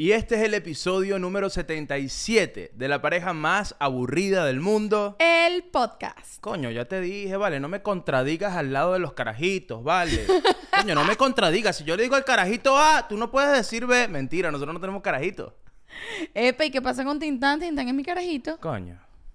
Y este es el episodio número 77 de la pareja más aburrida del mundo. El podcast. Coño, ya te dije, vale, no me contradigas al lado de los carajitos, vale. Coño, no me contradigas. Si yo le digo al carajito A, tú no puedes decir B. Mentira, nosotros no tenemos carajitos. Epa, ¿y qué pasa con Tintán? Tintán es mi carajito. Coño.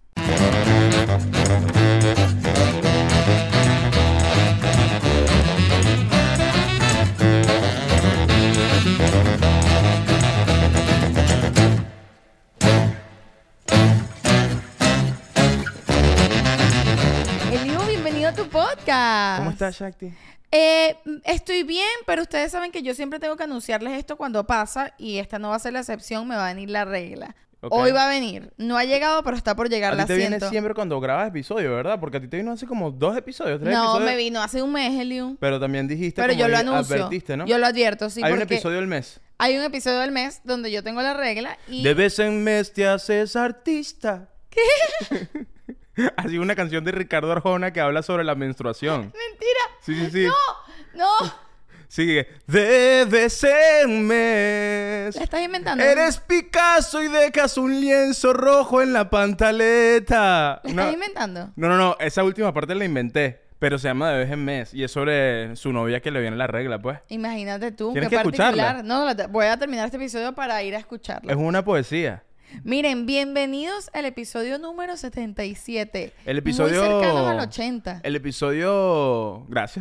Eliu, bienvenido a tu podcast. ¿Cómo estás, Shakti? Estoy bien, pero ustedes saben que yo siempre tengo que anunciarles esto cuando pasa y esta no va a ser la excepción, me va a venir la regla. Okay. Hoy va a venir. No ha llegado, pero está por llegar, A la ti te viene siento. siempre cuando grabas episodios, ¿verdad? Porque a ti te vino hace como 2 episodios, 3 No, episodios. me vino hace un mes, Eliu. Pero también dijiste, Pero como yo lo anuncio. advertiste, ¿no? Yo lo advierto, sí, Hay un porque episodio al mes. hay un episodio del mes donde yo tengo la regla y... De vez en mes te haces artista. ¿Qué? Así una canción de Ricardo Arjona que habla sobre la menstruación. ¡Mentira! Sí. ¡No! Sigue. De vez en mes. ¿La estás inventando? Eres Picasso y dejas un lienzo rojo en la pantaleta. ¿La estás inventando? No. Esa última parte la inventé. Pero se llama De vez en mes. Y es sobre su novia que le viene la regla, pues. Imagínate tú, Tienes qué que particular. escucharla. No, voy a terminar este episodio para ir a escucharlo. Es una poesía. Miren, bienvenidos al episodio número 77. El episodio... Muy cercanos al 80. El episodio... Gracias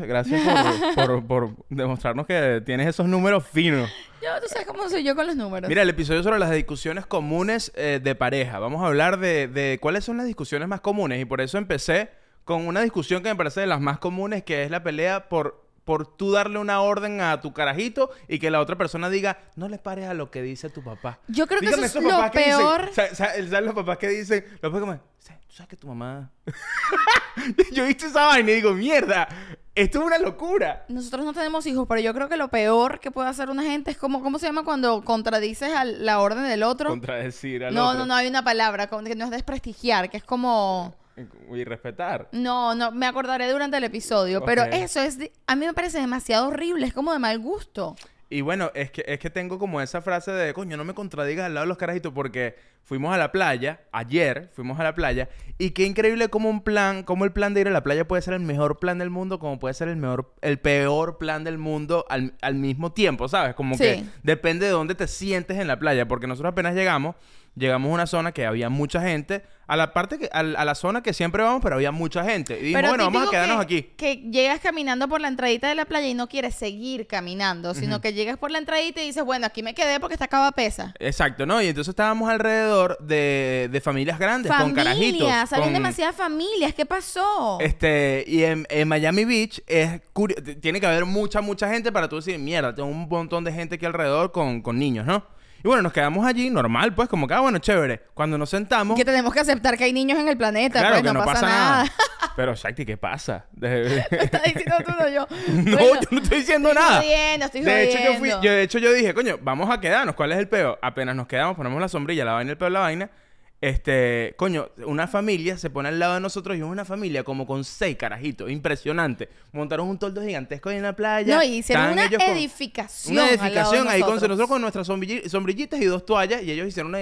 por demostrarnos que tienes esos números finos. Tú sabes cómo soy yo con los números. Mira, el episodio sobre las discusiones comunes de pareja. Vamos a hablar de cuáles son las discusiones más comunes. Y por eso empecé con una discusión que me parece de las más comunes, que es la pelea por tú darle una orden a tu carajito y que la otra persona diga, no le pares a lo que dice tu papá. Yo creo que Dígame eso es esos lo papás que dicen- peor. ¿Sabes los papás que dicen? Los papás como, tú sabes que tu mamá... Yo he visto esa vaina y digo, mierda, esto es una locura. Nosotros no tenemos hijos, pero yo creo que lo peor que puede hacer una gente es como... ¿Cómo se llama cuando contradices la orden del otro? Contradecir al No, otro. no, hay una palabra como que no es desprestigiar, que es como... Y respetar. No, me acordaré durante el episodio, pero Ok. eso a mí me parece demasiado horrible, es como de mal gusto. Y bueno, es que tengo como esa frase de, coño, no me contradigas al lado de los carajitos, porque fuimos a la playa, ayer fuimos a la playa, y qué increíble como el plan de ir a la playa puede ser el mejor plan del mundo, como puede ser el peor plan del mundo al mismo tiempo, ¿sabes? Como Sí. que depende de dónde te sientes en la playa, porque nosotros apenas llegamos a una zona que había mucha gente, a la zona que siempre vamos, pero había mucha gente. Y dijimos, Pero bueno, vamos a típico quedarnos aquí. Que llegas caminando por la entradita de la playa y no quieres seguir caminando, sino que llegas por la entradita y dices, bueno, aquí me quedé porque esta cava pesa. Exacto, ¿no? Y entonces estábamos alrededor de familias grandes, con carajitos. Familias, habían con- demasiadas familias, ¿qué pasó? Y en Miami Beach tiene que haber mucha gente para tú decir, mierda, tengo un montón de gente aquí alrededor con niños, ¿no? Y bueno, nos quedamos allí, normal, pues, como que, bueno, chévere. Cuando nos sentamos... Que tenemos que aceptar que hay niños en el planeta, Claro pues que no pasa nada. Pero, Shakti, ¿qué pasa? Lo estás diciendo tú, no yo. No, Bueno, yo no estoy diciendo nada. Estoy De hecho, jodiendo. de hecho, yo dije, coño, vamos a quedarnos. ¿Cuál es el peo? Apenas nos quedamos, ponemos la sombrilla, la vaina, el peo, la vaina. Coño, una familia se pone al lado de nosotros y es una familia como con 6 carajitos. Impresionante. Montaron un toldo gigantesco ahí en la playa. No, y hicieron Estaban una ellos con- edificación. Una al lado de edificación ahí con nosotros. nosotros con nuestras sombrillitas y 2 toallas. Y ellos hicieron una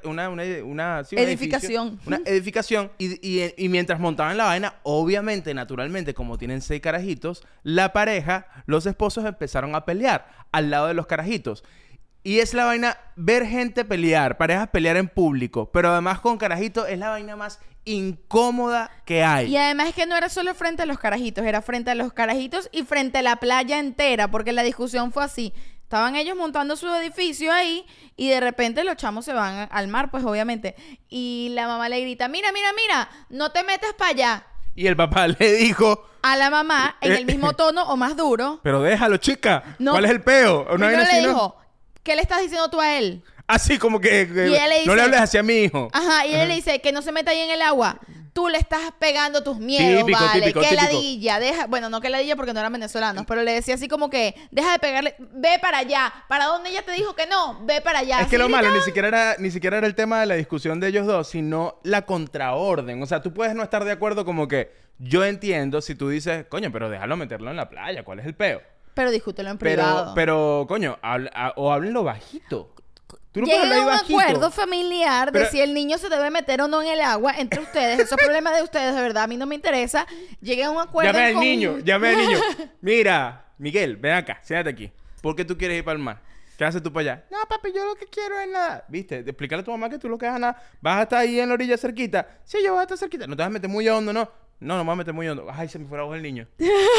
Edificación. Una edificación. Y mientras montaban la vaina, obviamente, naturalmente, como tienen 6 carajitos, la pareja, los esposos empezaron a pelear al lado de los carajitos. Y es la vaina, ver gente pelear, parejas pelear en público, pero además con carajitos, es la vaina más incómoda que hay. Y además es que no era solo frente a los carajitos, era frente a los carajitos y frente a la playa entera, porque la discusión fue así. Estaban ellos montando su edificio ahí y de repente los chamos se van al mar, pues obviamente. Y la mamá le grita, mira, no te metas para allá. Y el papá le dijo, A la mamá en el mismo tono o más duro. pero déjalo, chica. No. ¿Cuál es el peo? Una Primero vaina le así, ¿no? dijo, ¿qué le estás diciendo tú a él? Así como que ella le no le dice- hables hacia mi hijo. Ajá, y él le dice que no se meta ahí en el agua. Tú le estás pegando tus miedos, Típico, vale. típico, Que típico. ladilla, bueno, no que ladilla porque no eran venezolanos, pero le decía así como que, deja de pegarle, ve para allá. ¿Para dónde ella te dijo que no? Ve para allá. Es que Así lo malo gritaba. ni siquiera era el tema de la discusión de ellos dos, sino la contraorden. O sea, tú puedes no estar de acuerdo como que yo entiendo si tú dices, coño, pero déjalo meterlo en la playa, ¿cuál es el peo? Pero discútelo en privado. Pero coño, o háblenlo bajito. Tú no puedes Lleguen hablar a ahí un bajito. acuerdo familiar de Pero- si el niño se debe meter o no en el agua entre ustedes. Eso es problema de ustedes, de verdad. A mí no me interesa. Lleguen a un acuerdo. Llame al con- niño, llame al niño. Mira, Miguel, ven acá, siéntate aquí. ¿Por qué tú quieres ir para el mar? ¿Qué haces tú para allá? No, papi, yo lo que quiero es nada. ¿Viste? Explícale a tu mamá que tú lo que vas a nada. Vas a estar ahí en la orilla cerquita. Sí, yo voy a estar cerquita. No te vas a meter muy hondo, ¿no? No, no me voy a meter muy hondo. Ay, se me fue la voz del niño.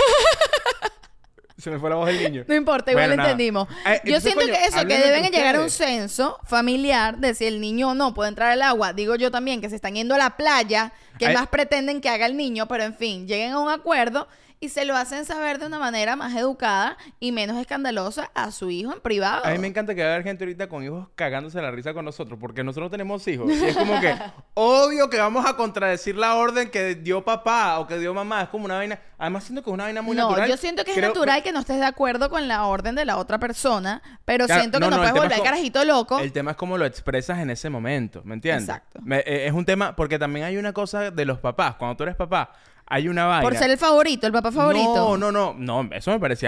Se me fue la voz del niño. No importa, igual Bueno, lo nada. entendimos. Yo Entonces, siento coño, que eso, que hablen deben entre llegar a un ustedes. censo familiar de si el niño o no puede entrar al agua. Digo yo también que se están yendo a la playa, que Ay. más pretenden que haga el niño, pero en fin, lleguen a un acuerdo y se lo hacen saber de una manera más educada y menos escandalosa a su hijo en privado. A mí me encanta que va a haber gente ahorita con hijos cagándose la risa con nosotros, porque nosotros tenemos hijos. Y es como que, obvio que vamos a contradecir la orden que dio papá o que dio mamá. Es como una vaina. Además, siento que es una vaina muy No, natural. yo siento que es Creo- natural que no estés de acuerdo con la orden de la otra persona, pero Claro, siento que no, el puedes tema volver es carajito loco. El tema es cómo lo expresas en ese momento, ¿me entiendes? Exacto. Es un tema, porque también hay una cosa de los papás. Cuando tú eres papá, hay una vaina. Por ser el favorito, el papá favorito. No, eso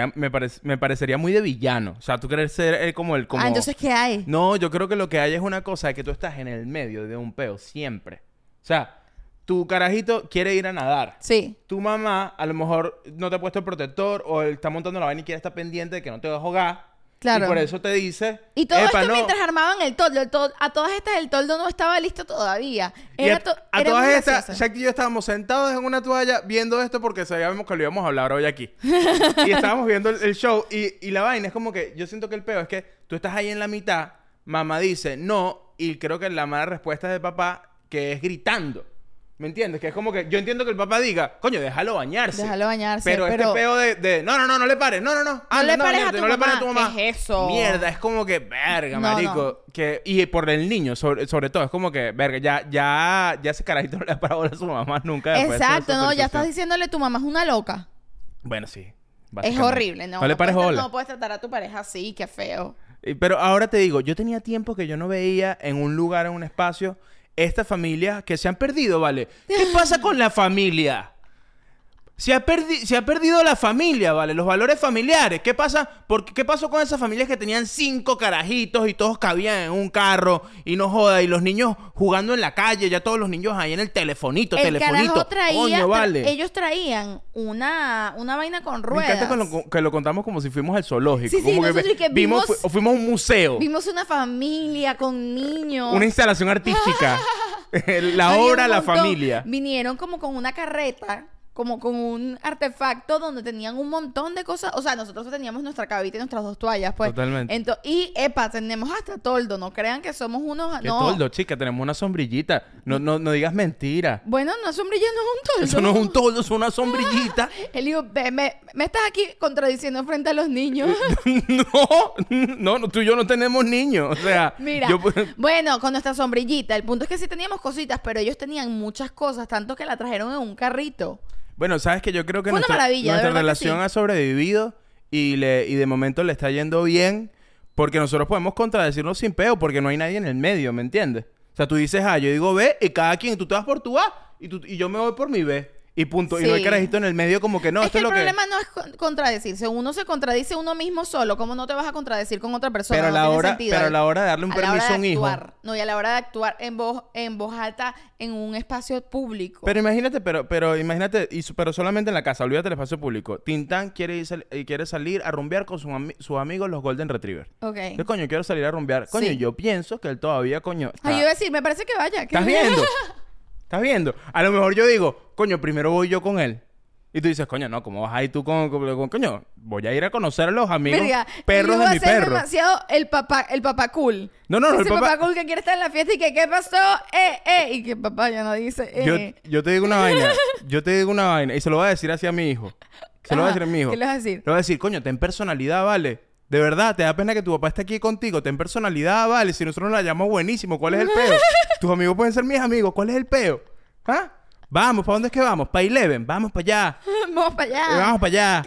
me parecería muy de villano. O sea, tú quieres ser como el... Como... Ah, entonces, ¿qué hay? No, yo creo que lo que hay es una cosa de que tú estás en el medio de un peo siempre. O sea, tu carajito quiere ir a nadar. Sí. Tu mamá a lo mejor no te ha puesto el protector o él está montando la vaina y quiere estar pendiente de que no te vas a ahogar. Claro. Y por eso te dice... Y todo "Epa, esto no". mientras armaban el toldo. A todas estas el toldo no estaba listo todavía. Y Era a era todas muy estas, gracioso. Shaq y yo estábamos sentados en una toalla viendo esto porque sabíamos que lo íbamos a hablar hoy aquí. Y estábamos viendo el show y la vaina es como que yo siento que el peo es que tú estás ahí en la mitad, mamá dice no y creo que la mala respuesta es de papá que es gritando. ¿Me entiendes? Que es como que yo entiendo que el papá diga, coño, déjalo bañarse. Déjalo bañarse, Pero este peo de no le pares, no. No le pares a bañarte, tu no le pares a tu mamá. mamá. ¿Qué es eso? Mierda, es como que, verga, No, marico. Que, y por el niño, sobre todo, es como que, verga, ya ese carajito no le ha parado a su mamá nunca. después de toda Exacto, esa no, ya estás situación. diciéndole tu mamá es una loca. Bueno, sí. Es básicamente. horrible, ¿no? No le pares bola. No puedes tratar a tu pareja así, qué feo. Pero ahora te digo, yo tenía tiempo que yo no veía en un lugar, en un espacio, esta familia que se han perdido, ¿vale? ¿Qué pasa con la familia? Se ha perdido la familia, ¿vale? Los valores familiares. ¿Qué pasa? ¿Qué pasó con esas familias que tenían 5 carajitos y todos cabían en un carro y no joda? Y los niños jugando en la calle, ya todos los niños ahí en el telefonito, El carajo traía, Coño, vale. ellos traían una vaina con Me ruedas. encanta que lo contamos como si fuimos al zoológico. Sí, sí, como nosotros y que fuimos a un museo. Vimos una familia con niños. Una instalación artística. La Había obra, un la montón. familia. Vinieron como con una carreta, como con un artefacto donde tenían un montón de cosas. O sea, nosotros teníamos nuestra cabita y nuestras 2 toallas, pues. Totalmente. Y, tenemos hasta toldo. No crean que somos unos... ¿Qué No. toldo, chica? Tenemos una sombrillita. No digas mentira. Bueno, una sombrilla no es un toldo. Eso no es un toldo, es una sombrillita. Él dijo, me estás aquí contradiciendo frente a los niños. No, tú y yo no tenemos niños. O sea, Mira, bueno, con nuestra sombrillita. El punto es que sí teníamos cositas, pero ellos tenían muchas cosas, tanto que la trajeron en un carrito. Bueno, sabes que yo creo que Fue una maravilla, de nuestra verdad que relación sí. ha sobrevivido y de momento le está yendo bien porque nosotros podemos contradecirnos sin peo porque no hay nadie en el medio, ¿me entiendes? O sea, tú dices A, yo digo B y cada quien, tú te vas por tu A y yo me voy por mi B. Y punto. Y no hay Sí. carajito en el medio como que no, es esto que es el lo que... problema no es contradecirse. Uno se contradice uno mismo solo. ¿Cómo no te vas a contradecir con otra persona? Pero a No la tiene hora, sentido. pero a la hora de darle un A la hora permiso de a un hijo. actuar. No, y a la hora de actuar en voz alta en un espacio público. Pero imagínate, pero imagínate, pero solamente en la casa, olvídate del espacio público. Tintán quiere salir a rumbear con sus amigos los Golden Retriever. Ok. ¿Qué coño? Quiero salir a rumbear. Coño, Sí. yo pienso que él todavía, coño. Ay, yo iba a decir, me parece que vaya. que- ¿Estás viendo? ¿Estás viendo? A lo mejor yo digo, coño, primero voy yo con él. Y tú dices, coño, no, ¿cómo vas ahí tú con coño? Voy a ir a conocer a los amigos Verga, perros él de iba mi a ser perro. demasiado el papá cool. No, el Ese papá... cool que quiere estar en la fiesta y que, ¿qué pasó? Y que papá ya no dice, Yo te digo una vaina. Y se lo voy a decir así a mi hijo. Se lo voy a decir a mi hijo. ¿Qué le vas a decir? Le voy a decir, coño, ten personalidad, ¿vale? De verdad, te da pena que tu papá esté aquí contigo. Ten personalidad, ¿vale? Si nosotros nos la llamamos buenísimo, ¿cuál es el peo? Tus amigos pueden ser mis amigos, ¿cuál es el peo? ¿Ah? Vamos, ¿para dónde es que vamos? ¿Para Eleven? Vamos para allá. Vamos para allá. Vamos para allá.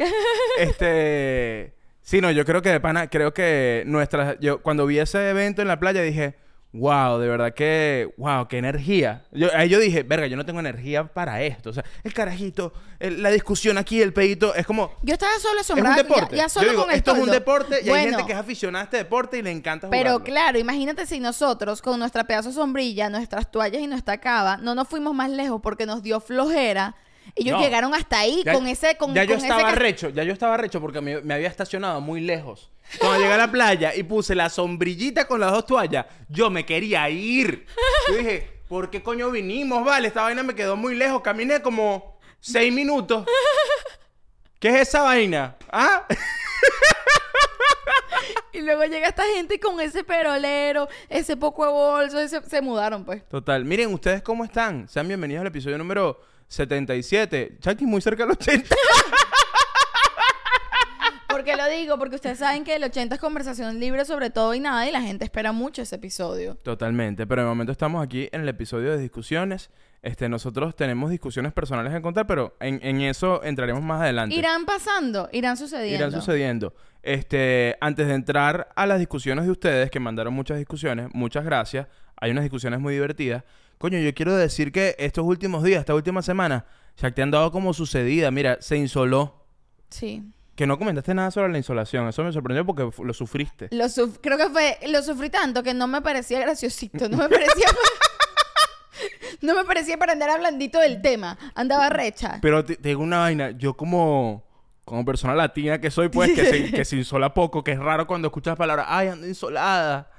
Sí, no, yo creo que de pana, yo cuando vi ese evento en la playa dije, Wow, de verdad que... Wow, qué energía. Ahí yo dije, verga, yo no tengo energía para esto. O sea, el carajito, la discusión aquí, el pedito, es como... Yo estaba solo Es un asombrada. deporte. Ya solo Yo digo, con el esto es un toldo. deporte y hay Bueno, gente que es aficionada a este deporte y le encanta pero jugarlo. claro, imagínate si nosotros con nuestra pedazo de sombrilla, nuestras toallas y nuestra cava, no nos fuimos más lejos porque nos dio flojera. Ellos No. llegaron hasta ahí Ya- con ese... ya yo con ese estaba recho, ya yo estaba recho porque me había estacionado muy lejos. Cuando llegué a la playa y puse la sombrillita con las 2 toallas, yo me quería ir. Yo dije, ¿por qué coño vinimos? Vale, esta vaina me quedó muy lejos. Caminé como 6 minutos. ¿Qué es esa vaina? ¿Ah? Y luego llega esta gente con ese perolero, ese poco de bolso, se mudaron pues. Total. Miren, ¿ustedes cómo están? Sean bienvenidos al episodio número 77. Chucky, muy cerca del 80. ¿Por qué lo digo? Porque ustedes saben que el 80 es conversación libre sobre todo y nada y la gente espera mucho ese episodio. Totalmente, pero de momento estamos aquí en el episodio de discusiones. Nosotros tenemos discusiones personales en contar, pero en eso entraremos más adelante. Irán pasando, irán sucediendo. Irán sucediendo. Antes de entrar a las discusiones de ustedes, que mandaron muchas discusiones, muchas gracias. Hay unas discusiones muy divertidas. Coño, yo quiero decir que estos últimos días, esta última semana, ya te han dado como sucedida. Mira, se insoló. Sí. Que no comentaste nada sobre la insolación. Eso me sorprendió porque lo sufriste. Creo que lo sufrí tanto que no me parecía graciosito. No me parecía... no me parecía para andar hablandito del tema. Andaba recha. Pero te digo una vaina. Yo como persona latina que soy, pues, que se insola poco, que es raro cuando escuchas palabras, ay, ando insolada.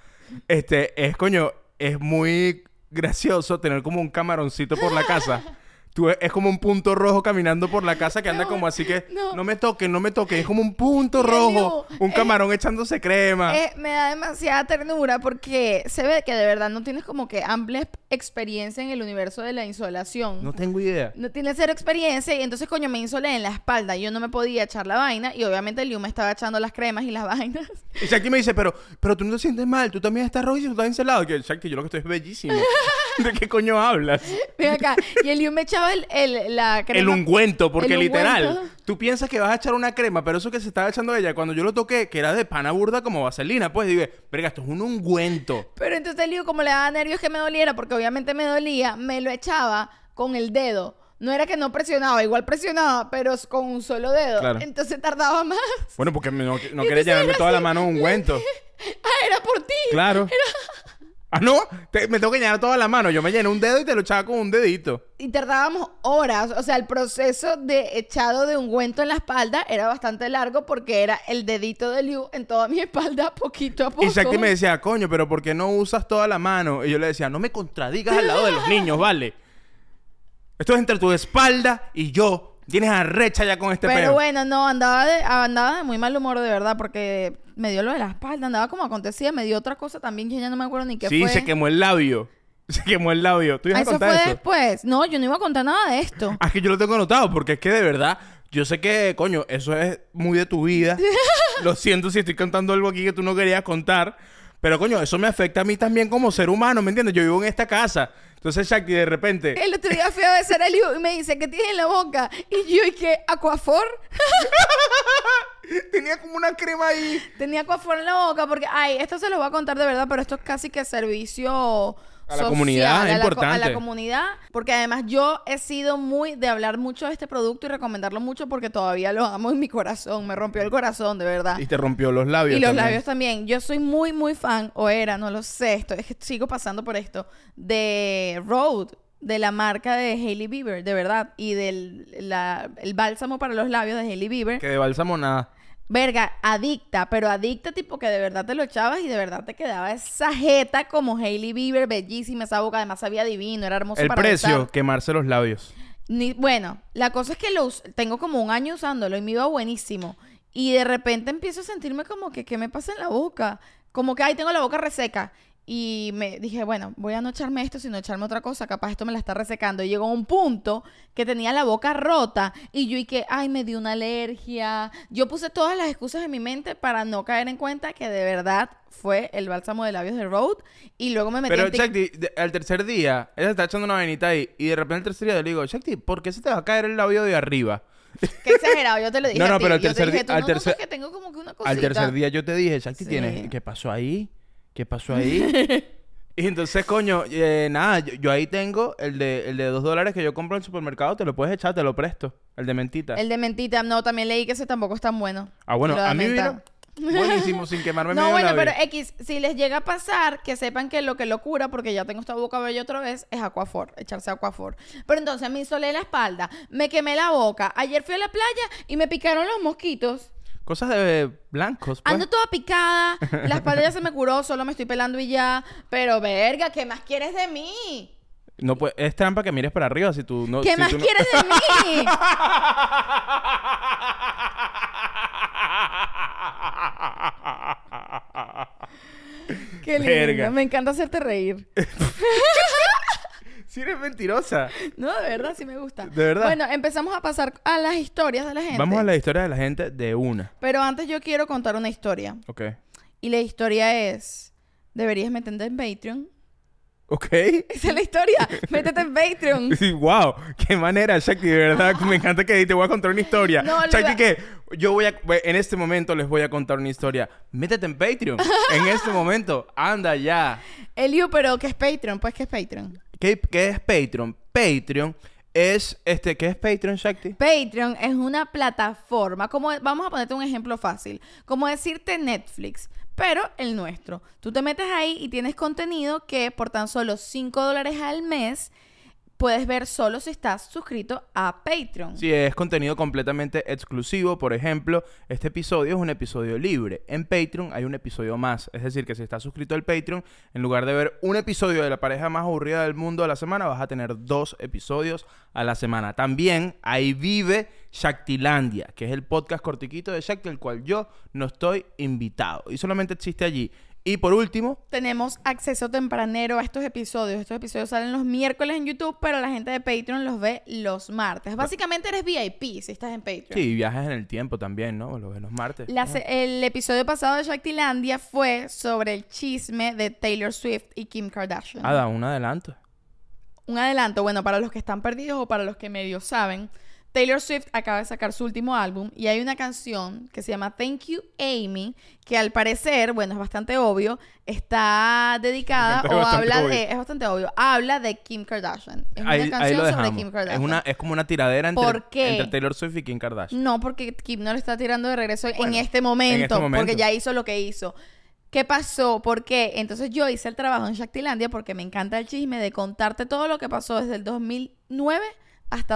Es muy gracioso tener como un camaroncito por la casa. Es como un punto rojo caminando por la casa que anda como así que no me toquen. Es como un punto rojo. Un camarón echándose crema. Me da demasiada ternura porque se ve que de verdad no tienes como que amplia experiencia en el universo de la insolación. No tengo idea. No tienes cero experiencia y entonces, coño, me insolé en la espalda. Yo no me podía echar la vaina y obviamente Liu me estaba echando las cremas y las vainas. Y Shakti me dice, pero tú no te sientes mal. Tú también estás rojo y tú estás insolado. Que Shakti, yo lo que estoy es bellísimo. ¿De qué coño hablas? Ven acá. Y el Liu me echaba la crema. El ungüento, porque El literal, ungüento. tú piensas que vas a echar una crema, pero eso que se estaba echando ella, cuando yo lo toqué, que era de pana burda como vaselina, pues dije, verga, esto es un ungüento. Pero entonces el Liu, como le daba nervios que me doliera, porque obviamente me dolía, me lo echaba con el dedo. No era que no presionaba, igual presionaba, pero con un solo dedo. Claro. Entonces tardaba más. Bueno, porque no quería entonces llenarme era toda la así. mano de ungüento. Ah, era por ti. Claro. Ah, no, me tengo que llenar toda la mano. Yo me llené un dedo y te lo echaba con un dedito. Y tardábamos horas. O sea, el proceso de echado de ungüento en la espalda era bastante largo porque era el dedito de Liu en toda mi espalda poquito a poco. Y Shakti me decía, coño, pero ¿por qué no usas toda la mano? Y yo le decía, no me contradigas al lado de los niños, ¿vale? Esto es entre tu espalda y yo. Tienes arrecha ya con este Pero peo. bueno, no, andaba de muy mal humor de verdad porque me dio lo de la espalda, andaba como acontecía, me dio otra cosa también que ya no me acuerdo ni qué Sí, fue. se quemó el labio. Se quemó el labio. ¿Tú ibas a Eso contar fue eso? después. No, yo no iba a contar nada de esto. Ah, es que yo lo tengo anotado porque es que de verdad, yo sé que, coño, eso es muy de tu vida. Lo siento si estoy contando algo aquí que tú no querías contar. Pero, coño, eso me afecta a mí también como ser humano, ¿me entiendes? Yo vivo en esta casa. Entonces, Shakti, de repente... El otro día fui a besar a Liu y me dice, ¿qué tienes en la boca? Y yo, ¿y qué? ¿Aquafor? Tenía como una crema ahí. Tenía Aquafor en la boca porque, ay, esto se lo voy a contar de verdad, pero esto es casi que servicio A la comunidad, es a importante. la comunidad, porque además yo he sido muy de hablar mucho de este producto y recomendarlo mucho porque todavía lo amo en mi corazón. Me rompió el corazón, de verdad. Y te rompió los labios Y los también. labios también. Yo soy muy, muy fan, o era, no lo sé, es que sigo pasando por esto, de Rhode, de la marca de Hailey Bieber, de verdad, y el bálsamo para los labios de Hailey Bieber. Que de bálsamo nada. Verga, adicta, pero adicta tipo que de verdad te lo echabas y de verdad te quedaba esa jeta como Hailey Bieber, bellísima, esa boca, además sabía divino, era hermoso El para precio, besar. quemarse los labios. Bueno, la cosa es que tengo como un año usándolo y me iba buenísimo. Y de repente empiezo a sentirme como que, ¿qué me pasa en la boca? Como que, ay, tengo la boca reseca. Y me dije, bueno, voy a no echarme esto, sino echarme otra cosa. Capaz esto me la está resecando. Y llegó un punto que tenía la boca rota. Y yo, y que, ay, me dio una alergia. Yo puse todas las excusas en mi mente para no caer en cuenta que de verdad fue el bálsamo de labios de Rhode. Y luego me metí Pero, en Shakti, al tercer día, ella está echando una vainita ahí. Y de repente al tercer día le digo, Shakti, ¿por qué se te va a caer el labio de arriba? Qué exagerado, yo te lo dije No, no, a ti. pero al Yo te tercer dije, día- tú al no tercer- notas que tengo como que una cosita. Al tercer día yo te dije, Shakti, Sí. ¿qué pasó ahí? ¿Qué pasó ahí? Y entonces, coño, nada, yo ahí tengo el de $2 que yo compro en el supermercado. Te lo puedes echar, te lo presto. El de mentita. El de mentita, no, también leí que ese tampoco es tan bueno. Ah, bueno, Lo de a mí menta. vino buenísimo, sin quemarme No, medio bueno, labio. pero X, si les llega a pasar, que sepan que lo que lo cura, porque ya tengo esta boca bella otra vez, es Aquaphor, echarse Aquaphor. Pero entonces me insolé la espalda, me quemé la boca. Ayer fui a la playa y me picaron los mosquitos. Cosas de blancos, pues. Ando toda picada, la espalda ya se me curó, solo me estoy pelando y ya. Pero verga, ¿qué más quieres de mí? No, pues, es trampa que mires para arriba si tú no... ¿Qué si más tú no- quieres de mí? Qué lindo, Verga. me encanta hacerte reír. Sí eres mentirosa. No, de verdad, sí me gusta. ¿De verdad? Bueno, empezamos a pasar a las historias de la gente. Vamos a la historia de la gente de una. Pero antes yo quiero contar una historia. Ok. Y la historia es... Deberías meterte en Patreon. Ok. Esa es la historia. Métete en Patreon. Sí, wow, qué manera, Shakti, de verdad. Me encanta que te voy a contar una historia. No, Shakti, que yo en este momento les voy a contar una historia. Métete en Patreon. En este momento, anda ya. Eliu, pero ¿qué es Patreon? Pues, ¿qué es Patreon? ¿Qué es Patreon? Patreon es ¿qué es Patreon, Shakti? Patreon es una plataforma, vamos a ponerte un ejemplo fácil, como decirte Netflix, pero el nuestro. Tú te metes ahí y tienes contenido que por tan solo $5 al mes puedes ver solo si estás suscrito a Patreon. Sí, es contenido completamente exclusivo. Por ejemplo, este episodio es un episodio libre. En Patreon hay un episodio más. Es decir, que si estás suscrito al Patreon, en lugar de ver un episodio de la pareja más aburrida del mundo a la semana, vas a tener 2 episodios a la semana. También ahí vive Shaktilandia, que es el podcast cortiquito de Shakti, el cual yo no estoy invitado. Y solamente existe allí. Y por último, tenemos acceso tempranero a estos episodios. Estos episodios salen los miércoles en YouTube, pero la gente de Patreon los ve los martes. Básicamente eres VIP si estás en Patreon. sí, viajes en el tiempo también, ¿no? Lo ves los martes. El episodio pasado de Shaktilandia fue sobre el chisme de Taylor Swift y Kim Kardashian. Da un adelanto. Un adelanto, bueno, para los que están perdidos o para los que medio saben, Taylor Swift acaba de sacar su último álbum y hay una canción que se llama Thank You Amy, que al parecer, bueno, es bastante obvio, está dedicada o habla de... Es bastante obvio. Habla de Kim Kardashian. Es una Ahí lo canción sobre dejamos. Kim Kardashian. Es como una tiradera ¿Por qué? entre Taylor Swift y Kim Kardashian. No, porque Kim no le está tirando de regreso Bueno, en este momento, momento. porque ya hizo lo que hizo. ¿Qué pasó? ¿Por qué? Entonces yo hice el trabajo en Shaktilandia porque me encanta el chisme de contarte todo lo que pasó desde el 2009 hasta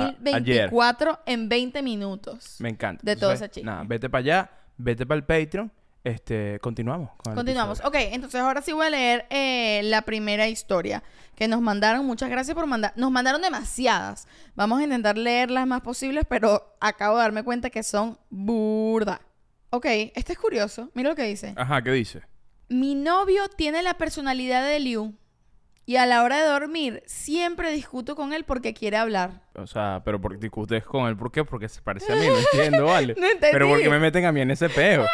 2024 en 20 minutos. Me encanta. De todo ese chisme. Nada, vete para allá, vete para el Patreon. Continuamos. Con el Continuamos. episodio. Ok, entonces ahora sí voy a leer la primera historia que nos mandaron. Muchas gracias por mandar. Nos mandaron demasiadas. Vamos a intentar leer las más posibles, pero acabo de darme cuenta que son burda. Ok, este es curioso. Mira lo que dice. Ajá, ¿qué dice? Mi novio tiene la personalidad de Liu y a la hora de dormir siempre discuto con él porque quiere hablar. O sea, pero ¿por qué discutes con él? ¿Por qué? Porque se parece a mí, no entiendo, ¿vale? No entendí. Pero ¿por qué me meten a mí en ese peo?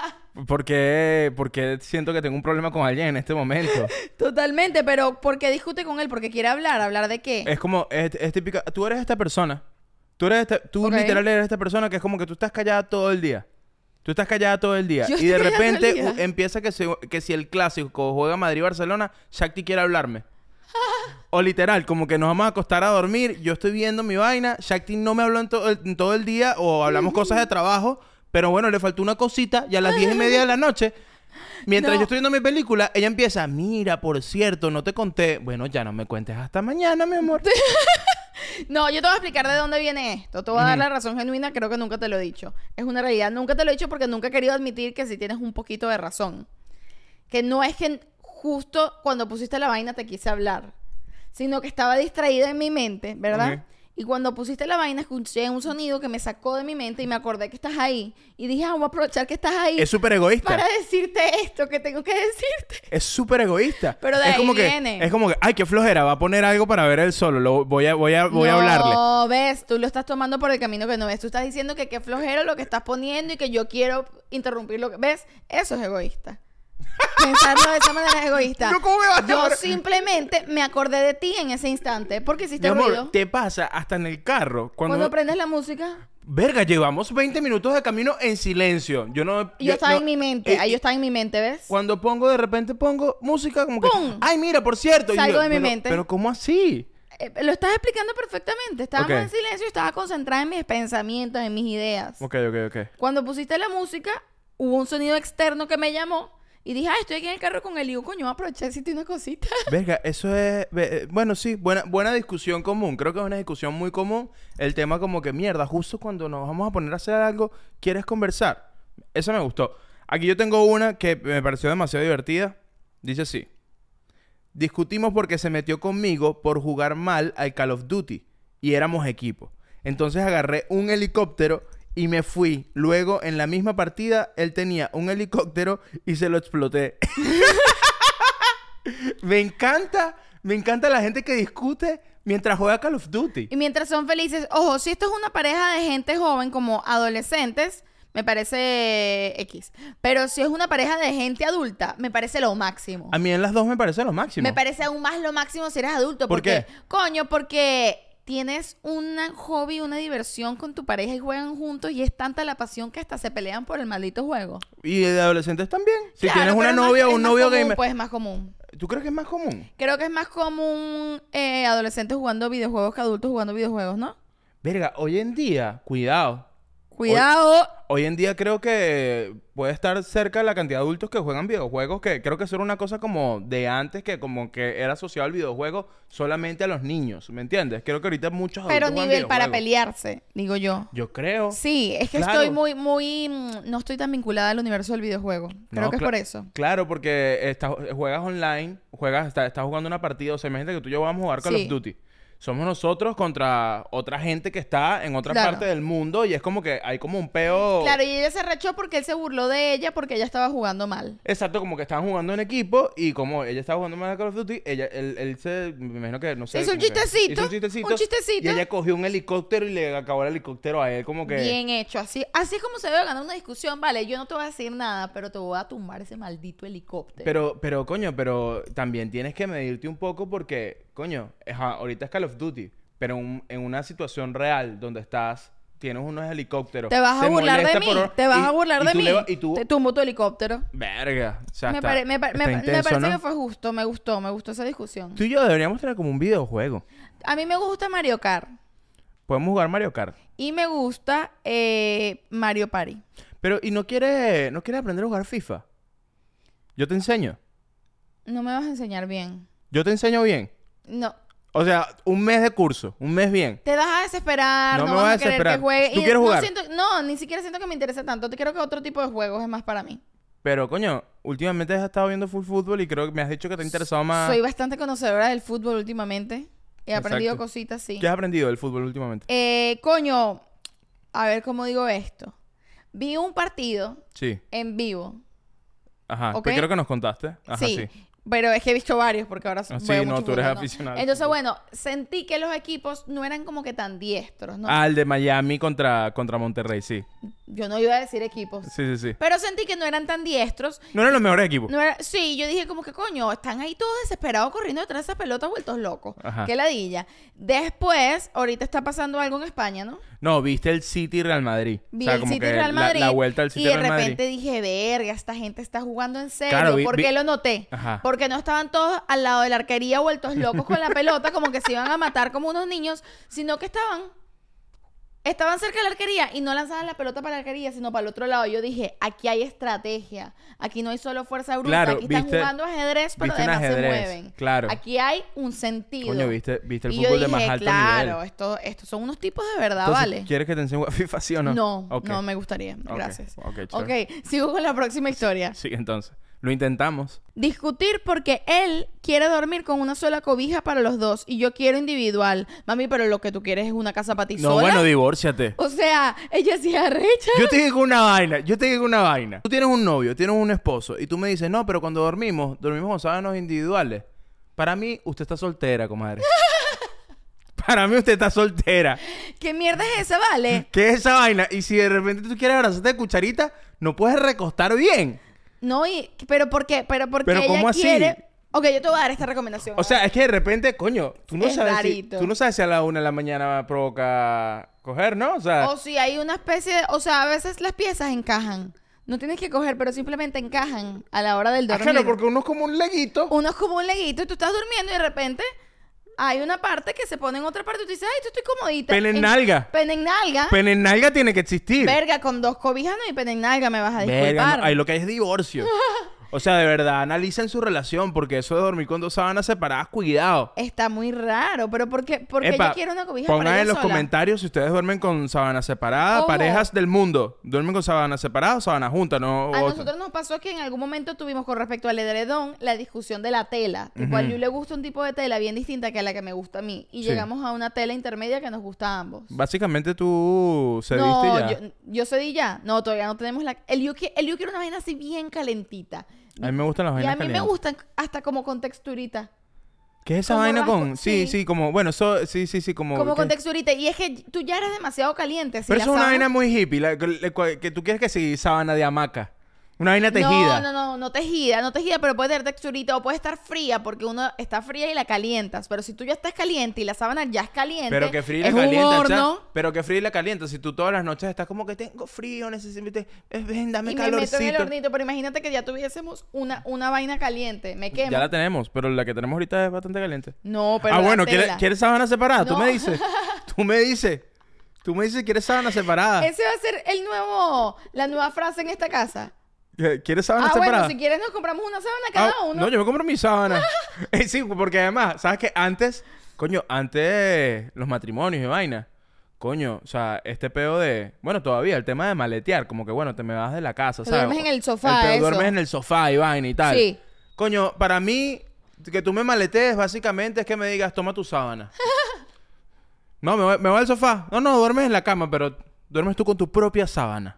Porque siento que tengo un problema con alguien en este momento. Totalmente, pero ¿por qué discute con él? Porque quiere hablar. ¿Hablar de qué? Es como, es típica. Tú eres esta persona. Tú Ok. literal eres esta persona que es como que tú estás callada todo el día. Tú estás callada todo el día. Yo Y de estoy callada todo el repente día. empieza que si el clásico juega Madrid-Barcelona, Shakti quiere hablarme. O literal, como que nos vamos a acostar a dormir, yo estoy viendo mi vaina, Shakti no me habló en todo el día, o hablamos cosas de trabajo, pero bueno, le faltó una cosita, y a las 10:30 de la noche, mientras No. yo estoy viendo mi película, ella empieza, mira, por cierto, no te conté. Bueno, ya no me cuentes hasta mañana, mi amor. No, yo te voy a explicar de dónde viene esto. Te voy a dar la razón genuina, creo que nunca te lo he dicho. Es una realidad, nunca te lo he dicho porque nunca he querido admitir que sí tienes un poquito de razón. Que no es que justo cuando pusiste la vaina te quise hablar, sino que estaba distraída en mi mente, ¿verdad? Ok. Y cuando pusiste la vaina escuché un sonido que me sacó de mi mente y me acordé que estás ahí. Y dije, voy a aprovechar que estás ahí Es súper egoísta. para decirte esto que tengo que decirte. Es súper egoísta. Pero de es ahí como viene. Es como que, ay, qué flojera, va a poner algo para ver él solo. Voy a hablarle. No, ves, tú lo estás tomando por el camino que no ves. Tú estás diciendo que qué flojero lo que estás poniendo y que yo quiero interrumpir lo que... ¿Ves? Eso es egoísta. Pensarlo de esa manera es egoísta. Yo, ¿cómo me vas a Yo llamar? simplemente me acordé de ti en ese instante porque Mi hiciste amor, ruido. te pasa hasta en el carro. Cuando Cuando prendes la música, Verga, llevamos 20 minutos de camino en silencio. Yo estaba en mi mente. Ahí yo estaba en mi mente, ¿ves? Cuando de repente pongo música como que... ¡Pum! ¡Ay, mira, por cierto! Salgo de mi mente. Pero ¿cómo así? Lo estás explicando perfectamente. Estábamos Ok. en silencio y estaba concentrada en mis pensamientos, en mis ideas. Ok. Cuando pusiste la música, hubo un sonido externo que me llamó y dije, estoy aquí en el carro con el Liu, coño, aproveché y decirte una cosita. Verga, eso es... Bueno, sí, buena discusión común. Creo que es una discusión muy común. El tema como que, mierda, justo cuando nos vamos a poner a hacer algo, ¿quieres conversar? Eso me gustó. Aquí yo tengo una que me pareció demasiado divertida. Dice así. Discutimos porque se metió conmigo por jugar mal al Call of Duty. Y éramos equipo. Entonces agarré un helicóptero y me fui. Luego, en la misma partida, él tenía un helicóptero y se lo exploté. Me encanta la gente que discute mientras juega Call of Duty. Y mientras son felices, ojo, si esto es una pareja de gente joven como adolescentes, me parece X. Pero si es una pareja de gente adulta, me parece lo máximo. A mí en las dos me parece lo máximo. Me parece aún más lo máximo si eres adulto. ¿Por qué? Coño, porque tienes un hobby, una diversión con tu pareja y juegan juntos y es tanta la pasión que hasta se pelean por el maldito juego. Y de adolescentes también. Si Claro, tienes una pero novia o un novio común, gamer. pues es más común. ¿Tú crees que es más común? Creo que es más común adolescentes jugando videojuegos que adultos jugando videojuegos, ¿no? Verga, hoy en día, cuidado. Cuidado. Hoy en día creo que puede estar cerca la cantidad de adultos que juegan videojuegos, que creo que eso era una cosa como de antes, que como que era asociado al videojuego solamente a los niños, ¿me entiendes? Creo que ahorita muchos adultos Pero juegan nivel para videojuegos. pelearse, digo yo. Yo creo. Sí, es que Claro. estoy muy... no estoy tan vinculada al universo del videojuego. Creo No, que es por eso. Claro, porque juegas online, estás jugando una partida, o sea, imagínate que tú y yo vamos a jugar Call Sí. of Duty. Somos nosotros contra otra gente que está en otra Claro. parte del mundo y es como que hay como un peo... Claro, y ella se rechó porque él se burló de ella porque ella estaba jugando mal. Exacto, como que estaban jugando en equipo y como ella estaba jugando mal a Call of Duty, él se... Me imagino que, no sé... Hizo un como que chistecito, hizo un chistecito. un chistecito. Y ella cogió un helicóptero y le acabó el helicóptero a él como que... Bien hecho. Así es como se debe ganar una discusión. Vale, yo no te voy a decir nada, pero te voy a tumbar ese maldito helicóptero. Pero, coño, pero también tienes que medirte un poco porque, coño, ahorita es Call of Duty, pero en una situación real donde tienes unos helicópteros. Te vas a se burlar de molesta mí. por- Te vas y- a burlar y de tú mí. y tú, Te tumbo tu helicóptero. verga. O sea, Me está parece intenso, ¿no? que fue justo. Me gustó esa discusión. Tú y yo deberíamos tener como un videojuego. A mí me gusta Mario Kart. Podemos jugar Mario Kart. Y me gusta Mario Party. Pero, ¿y no quieres aprender a jugar FIFA? Yo te enseño. No me vas a enseñar bien. Yo te enseño bien. No. O sea, un mes de curso. Un mes bien. Te vas a desesperar. No No me vas vas a a querer desesperar. que juegue. ¿Tú Y quieres jugar? No, ni siquiera siento que me interese tanto. Creo que otro tipo de juegos es más para mí. Pero, coño, últimamente has estado viendo full fútbol y creo que me has dicho que te ha interesado más... Soy bastante conocedora del fútbol últimamente. He aprendido Exacto. cositas, sí. ¿Qué has aprendido del fútbol últimamente? Coño, a ver cómo digo esto. Vi un partido Sí. en vivo. Ajá. ¿Ok? Pues creo que nos contaste. Ajá, sí. Pero es que he visto varios porque ahora Ah, sí, veo no, mucho tú eres fútbol, ¿no? aficionado al Entonces, fútbol. bueno, sentí que los equipos no eran como que tan diestros, ¿no? Ah, el de Miami contra Monterrey, sí. Yo no iba a decir equipos. Sí. Pero sentí que no eran tan diestros. No eran los mejores equipos. Sí, yo dije como que coño, están ahí todos desesperados corriendo detrás de esas pelotas vueltos locos. Ajá. Qué ladilla. Después, ahorita está pasando algo en España, ¿no? No, viste el City Real Madrid. Vi o sea, el como City que Real Madrid la vuelta al City y de Real Madrid. repente dije, verga, esta gente está jugando en serio. Claro, ¿Por qué lo noté? Ajá. Porque no estaban todos al lado de la arquería vueltos locos con la pelota, como que se iban a matar como unos niños, sino que estaban cerca de la arquería y no lanzaban la pelota para la arquería, sino para el otro lado. Yo dije, aquí hay estrategia. Aquí no hay solo fuerza bruta. Claro, aquí están viste- jugando ajedrez, pero viste un además ajedrez, se mueven. claro. Aquí hay un sentido. Coño, viste el y fútbol yo de dije, más alto claro, nivel. estos son unos tipos de verdad, Entonces, ¿vale? ¿quieres que te enseñe a FIFA, sí o no? No, Ok. no me gustaría. Ok, Gracias. ok, chévere. Ok, sigo con la próxima historia. Sí, entonces. Lo intentamos. Discutir porque él quiere dormir con una sola cobija para los dos y yo quiero individual. Mami, pero lo que tú quieres es una casa para ti No, sola. bueno, divórciate. O sea, ella sí arrecha. Yo te digo una vaina. Tú tienes un novio, tienes un esposo y tú me dices, no, pero cuando dormimos con sábanas individuales. Para mí, usted está soltera, comadre. Para mí, usted está soltera. ¿Qué mierda es esa, vale? ¿Qué es esa vaina? Y si de repente tú quieres abrazarte de cucharita, no puedes recostar bien. No, pero ¿por qué? Pero ¿Pero ella cómo así? quiere... Ok, yo te voy a dar esta recomendación. O sea, es que de repente, coño, tú no Es sabes rarito. si a la 1 de la mañana provoca coger, ¿no? O sea, O si hay una especie de... O sea, a veces las piezas encajan. No tienes que coger, pero simplemente encajan a la hora del dormir. claro, porque uno es como un leguito. Uno es como un leguito y tú estás durmiendo y de repente hay una parte que se pone en otra parte y tú dices, ay, tú estoy comodita. Pene en nalga. Pene en nalga. Pene en nalga tiene que existir. Verga, con 2 cobijas no hay pene en nalga, me vas a Verga, disculpar. no, ahí lo que hay es divorcio. O sea, de verdad, analicen su relación, porque eso de dormir con 2 sábanas separadas, cuidado. Está muy raro, pero ¿por qué Epa, yo quiero una cobija pongan para ella en los sola? comentarios si ustedes duermen con sábanas separadas, Ojo. parejas del mundo. ¿Duermen con sábanas separadas o sábanas juntas? No, A o- nosotros nos pasó que en algún momento tuvimos con respecto al edredón la discusión de la tela. Tipo, a Liu le gusta un tipo de tela bien distinta que a la que me gusta a mí. Y Sí. llegamos a una tela intermedia que nos gusta a ambos. Básicamente tú cediste No, ya. yo cedí ya. No, todavía no tenemos la... El Liu quiere una vaina así bien calentita. A mí me gustan las Y vainas a mí me calientes. gustan hasta como con texturita. ¿Qué es esa como vaina raspo, con...? Sí, sí. sí, como... Bueno, eso... Sí, como... Como ¿qué? con texturita. Y es que tú ya eres demasiado caliente. Si Pero la eso es una sábana- vaina muy hippie. Que tú quieres que sí, sábana de hamaca. Una vaina tejida. No tejida, pero puede tener texturita o puede estar fría porque uno está fría y la calientas. Pero si tú ya estás caliente y la sábana ya es caliente, Pero que frío y la es un calienta, horno. cha. Pero que frío y la calienta. Si tú todas las noches estás como que tengo frío, necesito... Ven, dame Y me meto en el calorcito. hornito, pero imagínate que ya tuviésemos una vaina caliente. Me quemo. Ya la tenemos, pero la que tenemos ahorita es bastante caliente. No, pero Ah, la bueno, tela. ¿quieres sábana separada? No. Tú me dices. Tú me dices, ¿quieres sábana separada? Ese va a ser la nueva frase en esta casa. ¿Quieres sábana Ah, separada? bueno, si quieres nos compramos una sábana cada uno. No, yo me compro mi sábana. Sí, porque además, ¿sabes qué? Antes los matrimonios y vaina. Coño, o sea, este peo de... Bueno, todavía, el tema de maletear. Como que, bueno, te me vas de la casa, Te ¿sabes? duermes en el sofá, peo, eso. duermes en el sofá y vaina y tal. Sí. Coño, para mí, que tú me maletees, básicamente, es que me digas, toma tu sábana. No, me voy al sofá. No, duermes en la cama, pero duermes tú con tu propia sábana.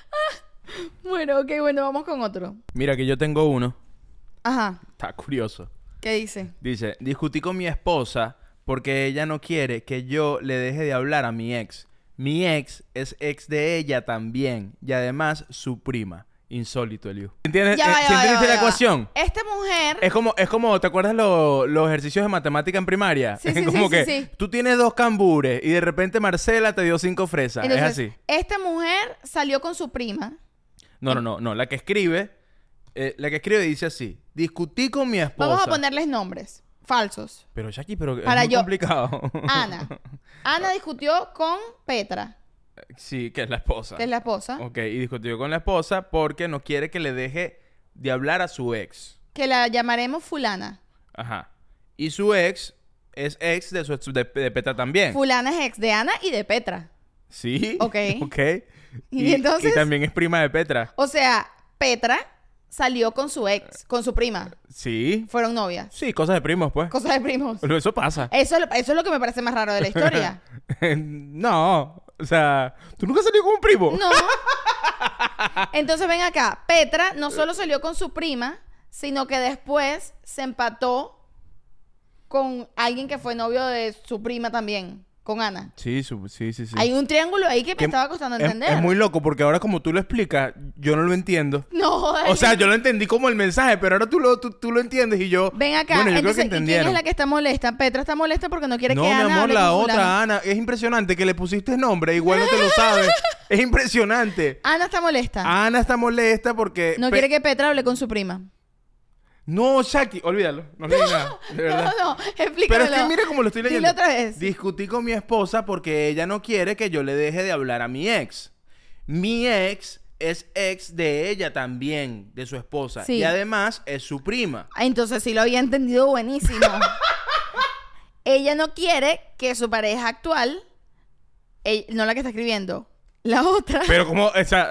Bueno, ok, bueno, vamos con otro. Mira, que yo tengo uno. Ajá. Está curioso. ¿Qué dice? Dice, discutí con mi esposa porque ella no quiere que yo le deje de hablar a mi ex. Mi ex es ex de ella también y además su prima. Insólito, Eliu. ¿Entiendes? Ya va, ¿Entendiste la va. ecuación? Esta mujer... Es como, ¿te acuerdas los ejercicios de matemática en primaria? Sí, sí, como sí, que sí. tú tienes 2 cambures y de repente Marcela te dio 5 fresas. Entonces, es así. esta mujer salió con su prima. No. La que escribe dice así. Discutí con mi esposa. Vamos a ponerles nombres falsos. Pero Jackie, pero Para es muy yo. complicado. Ana discutió con Petra, Sí, que es la esposa. que es la esposa, Ok, y discutió con la esposa porque no quiere que le deje de hablar a su ex. que la llamaremos fulana. Ajá. Y su ex es ex de Petra también. Fulana es ex de Ana y de Petra. Sí. Ok. Ok. Y entonces- Y también es prima de Petra. O sea, Petra salió con su ex, con su prima. Sí. Fueron novias. Sí, cosas de primos, pues. Cosas de primos. Pero eso pasa. Eso es lo que me parece más raro de la historia. No. O sea, ¿tú nunca saliste con un primo? No. Entonces ven acá. Petra no solo salió con su prima, sino que después se empató con alguien que fue novio de su prima también, con Ana. Sí. Hay un triángulo ahí que me Que estaba costando es- entender. Es muy loco porque ahora como tú lo explicas, yo no lo entiendo. No, O sea, yo lo entendí como el mensaje, pero ahora tú lo entiendes y yo... ven acá. Bueno, yo Entonces, creo ¿y que quién entendieron. es la que está molesta? Petra está molesta porque no quiere No, que mi Ana amor, hable la con otra, fulana. Ana. Es impresionante que le pusiste nombre, igual no te lo sabes. Es impresionante. Ana está molesta. Ana está molesta porque... No quiere que Petra hable con su prima. No, Shaki, olvídalo. No leí nada, de verdad. No, Pero explícamelo. es que mira cómo lo estoy leyendo. Dile otra vez. Discutí con mi esposa porque ella no quiere que yo le deje de hablar a mi ex. Mi ex es ex de ella también, de su esposa. Sí. Y además es su prima. Ah, entonces sí lo había entendido buenísimo. Ella no quiere que su pareja actual, no la que está escribiendo, la otra. Pero como, o sea...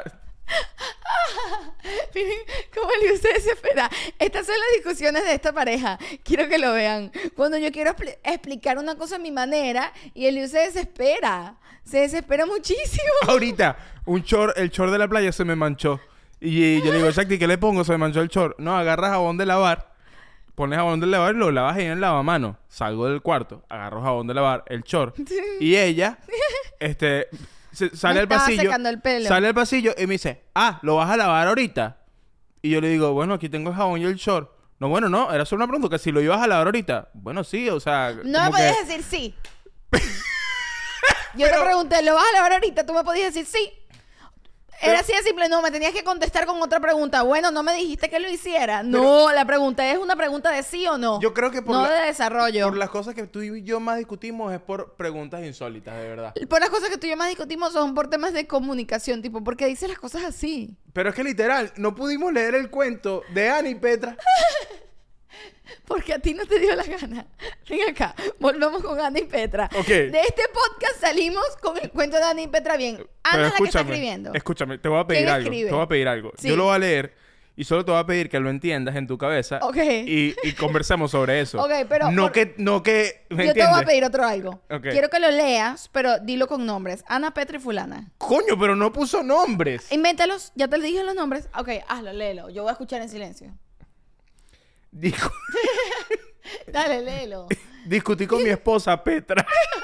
Miren cómo Liu se desespera. Estas son las discusiones de esta pareja. Quiero que lo vean. Cuando yo quiero explicar una cosa a mi manera y el Liu se desespera. Se desespera muchísimo. Ahorita, el short de la playa se me manchó. Y yo le digo, Shakti, ¿qué le pongo? Se me manchó el short. No, agarras jabón de lavar, pones jabón de lavar y lo lavas ahí en el lavamanos. Salgo del cuarto, agarro jabón de lavar, el short. Y ella, sale Me al estaba pasillo. secando el pelo. Sale al pasillo y me dice, ¿lo vas a lavar ahorita? Y yo le digo, bueno, aquí tengo el jabón y el short. No, bueno, no, era solo una pregunta, que si lo ibas a lavar ahorita. Bueno, sí, o sea... No me como que- puedes decir sí. Yo te pregunté, ¿lo vas a lavar ahorita? Tú me podías decir sí. Era así de simple. No, me tenías que contestar con otra pregunta. Bueno, no me dijiste que lo hiciera. No, la pregunta es una pregunta de sí o no. Yo creo que no de desarrollo. por las cosas que tú y yo más discutimos es por preguntas insólitas, de verdad. Por las cosas que tú y yo más discutimos son por temas de comunicación, tipo, ¿por qué dices las cosas así? Pero es que literal, no pudimos leer el cuento de Ana y Petra. Porque a ti no te dio la gana. Ven acá, volvamos con Ana y Petra. Ok. De este podcast salimos con el cuento de Ana y Petra bien. Ana es la que está escribiendo. Escúchame, te voy a pedir ¿Quién algo. escribe? Te voy a pedir algo. Sí. Yo lo voy a leer y solo te voy a pedir que lo entiendas en tu cabeza. Ok. Y conversemos sobre eso. Ok, pero No por- que... ¿me Yo te entiendes? voy a pedir otro algo. Ok. Quiero que lo leas, pero dilo con nombres. Ana, Petra y fulana. Coño, pero no puso nombres. Invéntalos. Ya te dije los nombres. Ok, hazlo, léelo. Yo voy a escuchar en silencio. Dijo... Dale, léelo. Discutí con mi esposa Petra.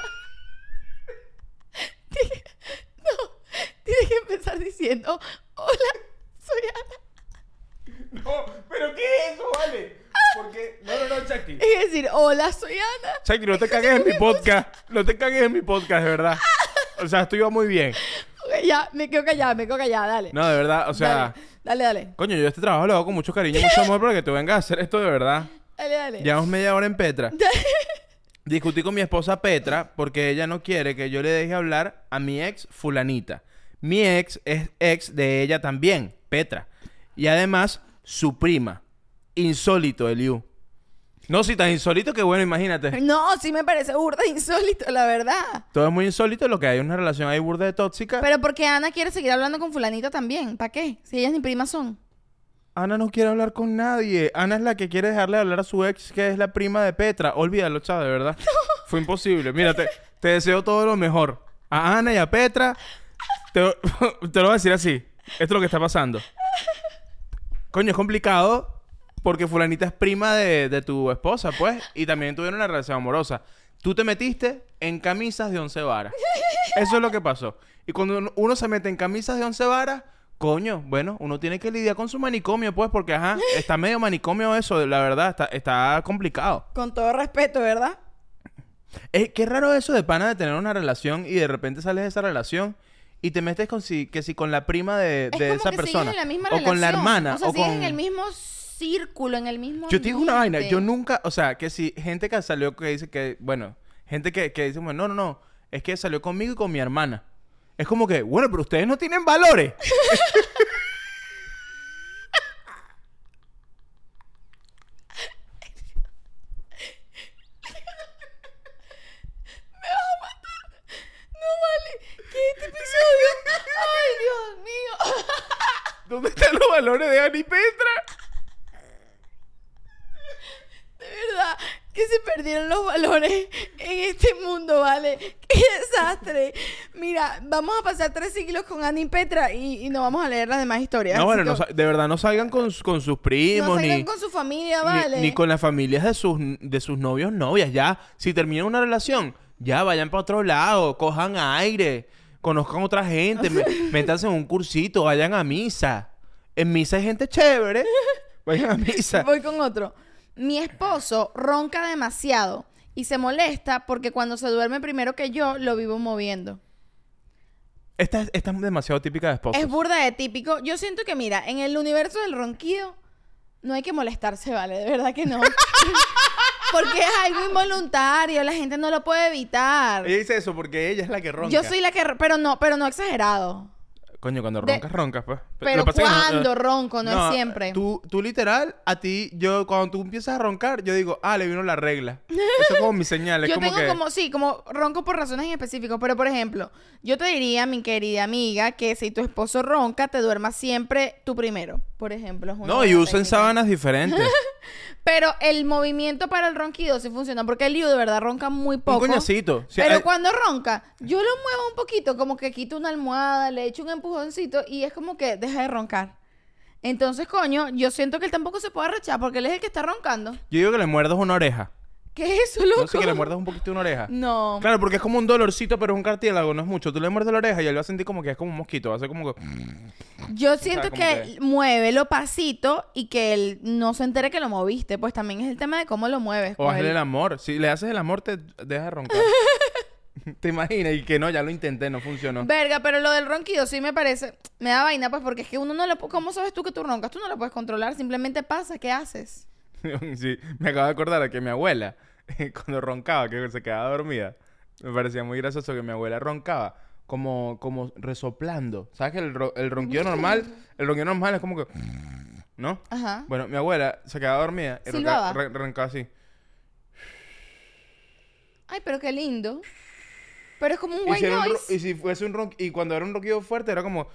Tienes que empezar diciendo, hola, soy Ana. No, pero ¿qué es eso, vale? Porque... No, Chakti. Es decir, hola, soy Ana. Chakti, no te cagues en mi podcast. No te cagues en mi podcast, de verdad. O sea, esto iba muy bien. Ok, ya, me quedo callada, dale. No, de verdad, o sea... Dale. Coño, yo este trabajo lo hago con mucho cariño y mucho amor para que tú vengas a hacer esto de verdad. Dale. Llevamos media hora en Petra. Discutí con mi esposa Petra porque ella no quiere que yo le deje hablar a mi ex fulanita. Mi ex es ex de ella también, Petra. Y además, su prima. Insólito, Eliu. No, si tan insólito que bueno, imagínate. No, sí me parece burda insólito, la verdad. Todo es muy insólito, lo que hay es una relación ahí burda de tóxica. Pero porque Ana quiere seguir hablando con fulanita también. ¿Para qué? Si ellas ni primas son. Ana no quiere hablar con nadie. Ana es la que quiere dejarle hablar a su ex, que es la prima de Petra. Olvídalo, chavo, de verdad. Fue imposible. Mira, te deseo todo lo mejor. A Ana y a Petra, te lo voy a decir así. Esto es lo que está pasando. Coño, es complicado porque fulanita es prima de tu esposa, pues. Y también tuvieron una relación amorosa. Tú te metiste en camisas de 11 varas. Eso es lo que pasó. Y cuando uno se mete en camisas de 11 varas... Coño, bueno, uno tiene que lidiar con su manicomio, pues, porque, ajá, está medio manicomio eso, la verdad, está complicado. Con todo respeto, ¿verdad? Qué raro eso de pana de tener una relación y de repente sales de esa relación y te metes con con la prima de Es como esa que persona. sigues en la misma o con la relación. hermana. O sea, o sigues con... en el mismo círculo, en el mismo Yo te digo una vaina, ambiente. yo nunca, o sea, que si gente que salió que dice que, bueno, gente que dice, bueno, no, es que salió conmigo y con mi hermana. Es como que, bueno, pero ustedes no tienen valores. No vale. ¿Qué es este episodio? Ay, Dios mío. ¿Dónde están los valores de Ana y Petra? De verdad, que se perdieron los valores en este mundo, ¿vale? ¡Qué desastre! Mira, vamos a pasar 3 siglos con Ana y Petra y no vamos a leer las demás historias. No, así bueno, que de verdad no salgan con sus primos, no salgan ni, con su familia, ni- ¿vale? ni con las familias de sus novios, novias. Ya, si terminan una relación, ya vayan para otro lado, cojan aire, conozcan otra gente, métanse en un cursito, vayan a misa. En misa hay gente chévere. Vayan a misa. Voy con otro. Mi esposo ronca demasiado y se molesta porque cuando se duerme primero que yo, lo vivo moviendo. Esta es demasiado típica de esposos. Es burda de típico. Yo siento que, mira, en el universo del ronquido no hay que molestarse, ¿vale? De verdad que no. Porque es algo involuntario, la gente no lo puede evitar. Ella dice eso porque ella es la que ronca. Yo soy la que... Pero no exagerado. Coño, cuando de- roncas, pues. Pero Lo que pasa es que cuando ronco, no es siempre. Tú literal, a ti, cuando tú empiezas a roncar, yo digo, le vino la regla. Eso es como mi señal. Es Yo como tengo que... como ronco por razones en específico. Pero, por ejemplo, yo te diría, mi querida amiga, que si tu esposo ronca, te duermas siempre tú primero. Por ejemplo. Es una No, y buena usen técnica. sábanas diferentes. Pero el movimiento para el ronquido sí funciona. Porque el lío de verdad ronca muy poco. Un coñacito. Sí, Pero cuando ronca, yo lo muevo un poquito, como que quito una almohada, le echo un empujoncito y es como que deja de roncar. Entonces, coño, yo siento que él tampoco se puede arrechar porque él es el que está roncando. Yo digo que le muerdas una oreja. ¿Qué es eso, loco? No sé, que le muerdas un poquito una oreja. No. Claro, porque es como un dolorcito, pero es un cartílago, no es mucho. Tú le muerdes la oreja y él va a sentir como que es como un mosquito. Va a ser como que... Yo siento como que muévelo pasito y que él no se entere que lo moviste. Pues también es el tema de cómo lo mueves. O pues, hazle él- el amor. Si le haces el amor, te deja de roncar. ¿Te imaginas? Y que no, ya lo intenté, no funcionó. Verga, pero lo del ronquido sí me parece... Me da vaina, pues, porque es que uno no lo... ¿Cómo sabes tú que tú roncas? Tú no lo puedes controlar. Simplemente pasa. ¿Qué haces? Sí, me acabo de acordar de que mi abuela, cuando roncaba, que se quedaba dormida, me parecía muy gracioso que mi abuela roncaba como resoplando. ¿Sabes que el ronquido normal es como que... ¿No? Ajá. Bueno, mi abuela se quedaba dormida y ¿Silbaba? roncaba así. Ay, pero qué lindo. Pero es como un Y white si, noise. y si fuese y cuando era un ronquido fuerte era como...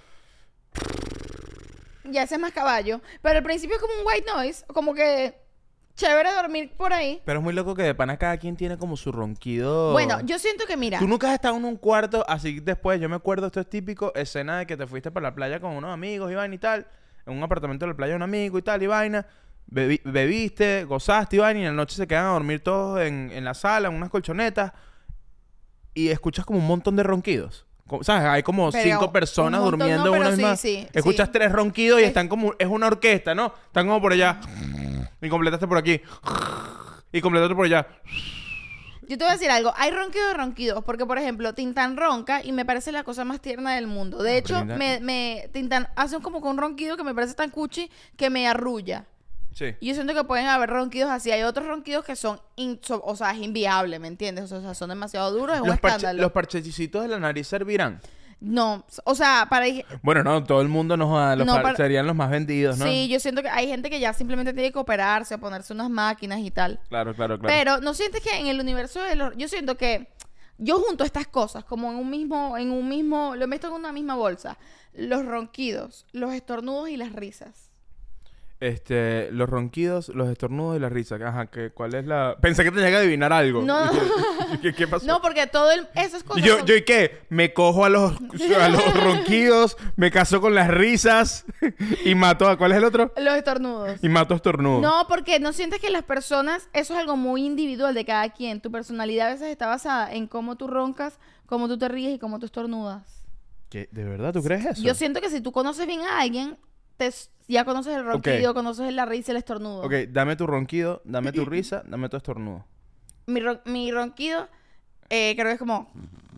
Ya ese es más caballo. Pero al principio es como un white noise. Como que... Chévere dormir por ahí. Pero es muy loco que de pana cada quien tiene como su ronquido. Bueno, yo siento que mira... Tú nunca has estado en un cuarto, así después, yo me acuerdo, esto es típico, escena de que te fuiste para la playa con unos amigos y vaina y tal, en un apartamento de la playa de un amigo y tal y vaina, bebiste, gozaste y vaina y en la noche se quedan a dormir todos en la sala, en unas colchonetas y escuchas como un montón de ronquidos. ¿Sabes? Hay como Pero 5 personas un montón durmiendo no, en una pero misma... sí, Escuchas sí. 3 ronquidos y están como... Es una orquesta, ¿no? Están como por allá. Y completaste por aquí. Y completaste por allá. Yo te voy a decir algo. Hay ronquidos, porque, por ejemplo, Tintán ronca y me parece la cosa más tierna del mundo. De hecho, Tintán hace como con un ronquido que me parece tan cuchi que me arrulla. Sí. Y yo siento que pueden haber ronquidos así. Hay otros ronquidos que son, o sea, es inviable, ¿me entiendes? O sea, son demasiado duros, es un escándalo. Los parchecitos de la nariz servirán. No, o sea, Bueno, no, todo el mundo serían los más vendidos, ¿no? Sí, yo siento que hay gente que ya simplemente tiene que operarse, ponerse unas máquinas y tal. Claro. Pero ¿no sientes que en el universo de los... Yo siento que yo junto estas cosas como en un mismo... Lo meto en una misma bolsa. Los ronquidos, los estornudos y las risas. Los ronquidos, los estornudos y la risa. Ajá, ¿cuál es la...? Pensé que tenía que adivinar algo. No. ¿Qué pasó? No, porque esas cosas Yo, son- ¿y qué? Me cojo a los ronquidos, me caso con las risas y mato a... ¿Cuál es el otro? Los estornudos. Y mato a estornudos. No, porque no sientes que las personas... Eso es algo muy individual de cada quien. Tu personalidad a veces está basada en cómo tú roncas, cómo tú te ríes y cómo tú estornudas. ¿Qué? ¿De verdad tú crees eso? Yo siento que si tú conoces bien a alguien, ya conoces el ronquido, conoces la risa y el estornudo. Ok, dame tu ronquido, dame tu risa, dame tu estornudo. Mi ronquido, creo que es como...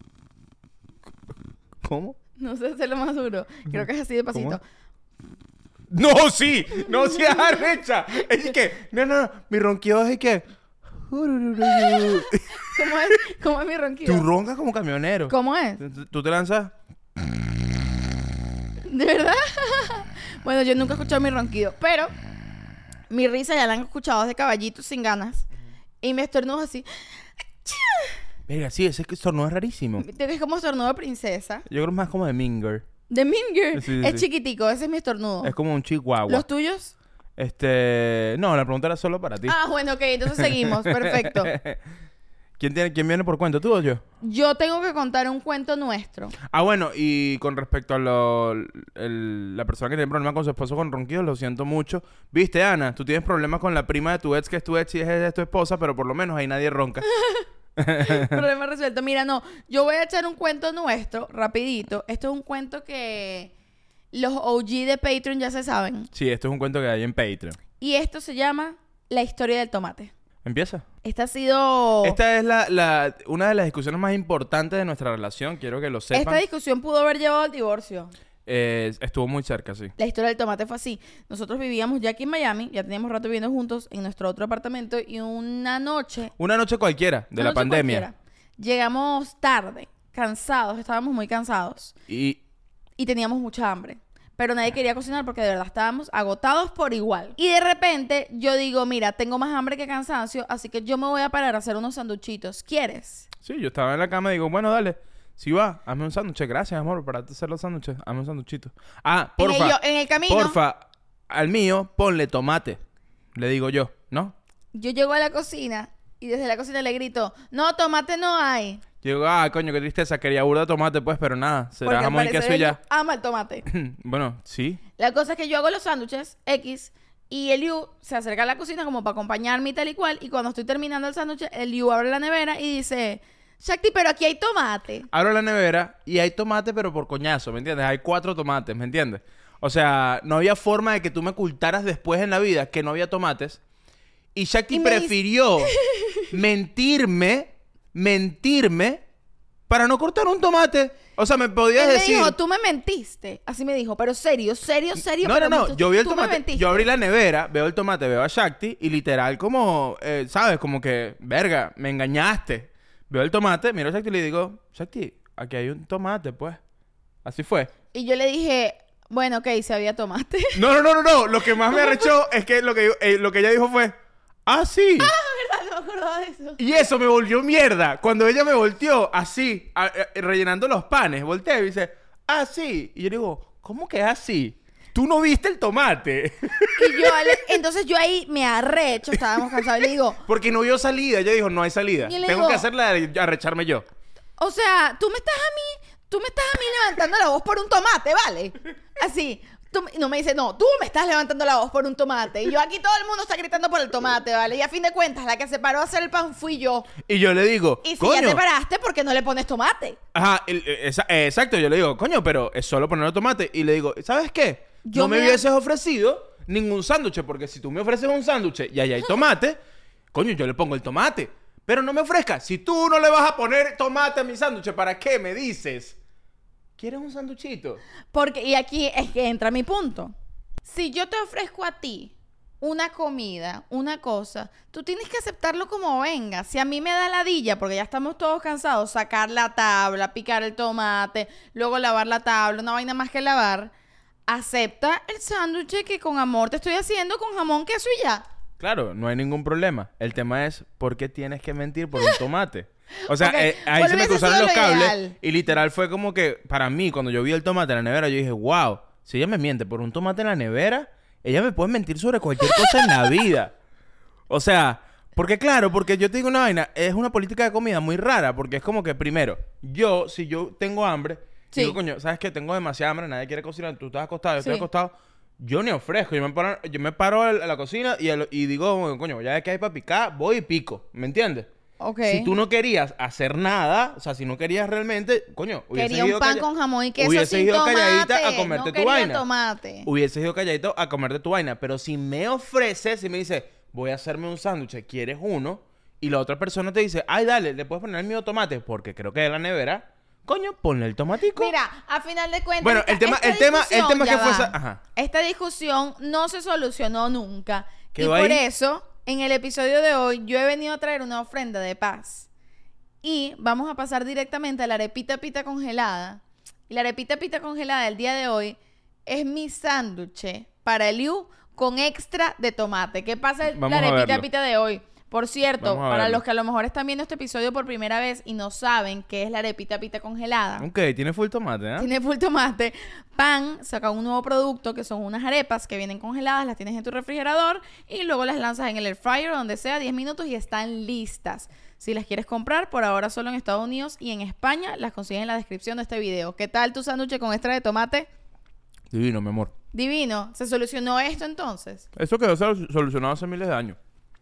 ¿Cómo? No sé hacerlo más duro. Creo que es así de pasito. ¡No, sí! ¡No seas arrecha! Es que... No. Mi ronquido es que... ¿Cómo es mi ronquido? Tú roncas como camionero. ¿Cómo es? ¿Tú te lanzas? ¿De verdad? Bueno, yo nunca he escuchado mi ronquido, pero mi risa ya la han escuchado de caballito sin ganas. Y me estornudo así. Verga, sí, ese estornudo es rarísimo. Es como estornudo de princesa. Yo creo más como de Minger. De Minger. Sí. Es chiquitico, ese es mi estornudo. Es como un chihuahua. ¿Los tuyos? No, la pregunta era solo para ti. Ah, bueno, ok, entonces seguimos. Perfecto. ¿Quién viene por cuento? ¿Tú o yo? Yo tengo que contar un cuento nuestro. Ah, bueno, y con respecto a la persona que tiene problemas con su esposo con ronquidos, lo siento mucho. Viste, Ana, tú tienes problemas con la prima de tu ex, que es tu ex y es tu esposa, pero por lo menos ahí nadie ronca. Problema resuelto. Mira, no, yo voy a echar un cuento nuestro, rapidito. Esto es un cuento que los OG de Patreon ya se saben. Sí, esto es un cuento que hay en Patreon. Y esto se llama La historia del tomate. ¿Empieza? Esta ha sido... Esta es una de las discusiones más importantes de nuestra relación, quiero que lo sepan. Esta discusión pudo haber llevado al divorcio. Estuvo muy cerca, sí. La historia del tomate fue así. Nosotros vivíamos ya aquí en Miami, ya teníamos rato viviendo juntos en nuestro otro apartamento y una noche Cualquiera de la pandemia. cualquiera, llegamos tarde, cansados, estábamos muy cansados Y y teníamos mucha hambre. Pero nadie quería cocinar porque de verdad estábamos agotados por igual. Y de repente yo digo, mira, tengo más hambre que cansancio, así que yo me voy a parar a hacer unos sanduchitos. ¿Quieres? sí, yo estaba en la cama y digo, bueno, dale. Si va, hazme un sándwich. Gracias, amor, para hacer los sándwiches. Hazme un sándwichito. Ah, porfa. En el camino, Porfa, al mío ponle tomate. Le digo yo, ¿no? yo llego a la cocina y desde la cocina le grito, no, tomate no hay. Yo digo, coño, qué tristeza. Quería burda de tomate, pues, pero nada. Será Porque jamón al y queso parecer y ya. él ama el tomate. Bueno, sí. La cosa es que yo hago los sándwiches X y el Yu se acerca a la cocina como para acompañarme y tal y cual. Y cuando estoy terminando el sándwich, el Yu abre la nevera y dice, Shakti, pero aquí hay tomate. Abro la nevera y hay tomate, pero por coñazo, ¿me entiendes? Hay 4 tomates, ¿me entiendes? O sea, no había forma de que tú me ocultaras después en la vida que no había tomates. Y Shakti Y me prefirió mentirme para no cortar un tomate. O sea, me podías Él me decir... dijo, tú me mentiste. Así me dijo, pero serio. No, pero no. Yo vi el tú me tomate. mentiste. Yo abrí la nevera, veo el tomate, veo a Shakti y literal como, ¿sabes? Como que, verga, me engañaste. Veo el tomate, miro a Shakti y le digo, Shakti, aquí hay un tomate, pues. Así fue. Y yo le dije, bueno, ok, si había tomate. No. Lo que más me arrechó es que lo que ella dijo fue, ah, sí. ¿Verdad? No me acordaba de eso. Y eso me volvió mierda. Cuando ella me volteó así, rellenando los panes, volteé y dice, ah, sí. Y yo digo, ¿cómo que así? Tú no viste el tomate. Y entonces yo ahí me arrecho, estábamos cansados, y le digo, Porque no vio salida. Ella dijo, no hay salida. Y le Tengo digo, que hacerla de arrecharme yo. o sea, tú me estás a mí levantando la voz por un tomate, ¿vale? Así. No me dice, no, tú me estás levantando la voz por un tomate. Y yo aquí todo el mundo está gritando por el tomate, ¿vale? Y a fin de cuentas, la que se paró a hacer el pan fui yo. Y yo le digo, Y si coño. ya te paraste, ¿por qué no le pones tomate? Ajá, exacto. Yo le digo, coño, pero es solo ponerle tomate. Y le digo, ¿sabes qué? Yo No me me- hubieses ofrecido ningún sándwich, porque si tú me ofreces un sándwich y ahí hay tomate, coño, yo le pongo el tomate. Pero no me ofrezcas. Si tú no le vas a poner tomate a mi sándwich, ¿para qué me dices? ¿Quieres un sándwichito? Y aquí es que entra mi punto. Si yo te ofrezco a ti una comida, una cosa, tú tienes que aceptarlo como venga. Si a mí me da ladilla, porque ya estamos todos cansados, sacar la tabla, picar el tomate, luego lavar la tabla, una vaina más que lavar, acepta el sándwich que con amor te estoy haciendo con jamón, queso y ya. Claro, no hay ningún problema. El tema es, ¿por qué tienes que mentir por un tomate? O sea, Ok, ahí se me hubiese cruzaron sido los lo cables ideal. y literal fue como que, para mí, cuando yo vi el tomate en la nevera, yo dije, wow, si ella me miente por un tomate en la nevera, ella me puede mentir sobre cualquier cosa en la vida. O sea, porque yo te digo una vaina, es una política de comida muy rara, porque es como que, primero, si yo tengo hambre, Sí. digo, coño, ¿sabes qué? Tengo demasiada hambre, nadie quiere cocinar, tú estás acostado, yo estoy Sí. acostado, yo ni ofrezco, yo me paro a la cocina y digo, bueno, coño, ya que hay para picar, voy y pico, ¿me entiendes? Ok. Si tú no querías hacer nada, o sea, si no querías realmente, coño, Quería un pan con jamón y queso hubieses sin ido tomate. calladita a comerte no tu quería vaina. tomate. Hubieses ido calladito a comerte tu vaina. Pero si me ofreces, si me dices, voy a hacerme un sándwich, ¿quieres uno? Y la otra persona te dice, ay, dale, le puedes poner el mío tomate, porque creo que de la nevera, coño, ponle el tomatico. Mira, a final de cuentas. Bueno, el tema que fue esa- ajá. Esta discusión no se solucionó nunca. Quedó Y por ahí. eso, en el episodio de hoy, yo he venido a traer una ofrenda de paz. Y vamos a pasar directamente a la arepita pita congelada. Y la arepita pita congelada del día de hoy es mi sándwich para el Liu con extra de tomate. ¿Qué pasa Vamos la a arepita verlo. pita de hoy? Por cierto, Vamos a para verlo. los que a lo mejor están viendo este episodio por primera vez y no saben qué es la arepita pita congelada. Ok, tiene full tomate, ¿eh? Tiene full tomate. Pan saca un nuevo producto que son unas arepas que vienen congeladas, las tienes en tu refrigerador y luego las lanzas en el air fryer, donde sea, 10 minutos y están listas. Si las quieres comprar, por ahora solo en Estados Unidos y en España, las consigues en la descripción de este video. ¿Qué tal tu sándwich con extra de tomate? Divino, mi amor. Divino. ¿Se solucionó esto entonces? Eso quedó solucionado hace miles de años.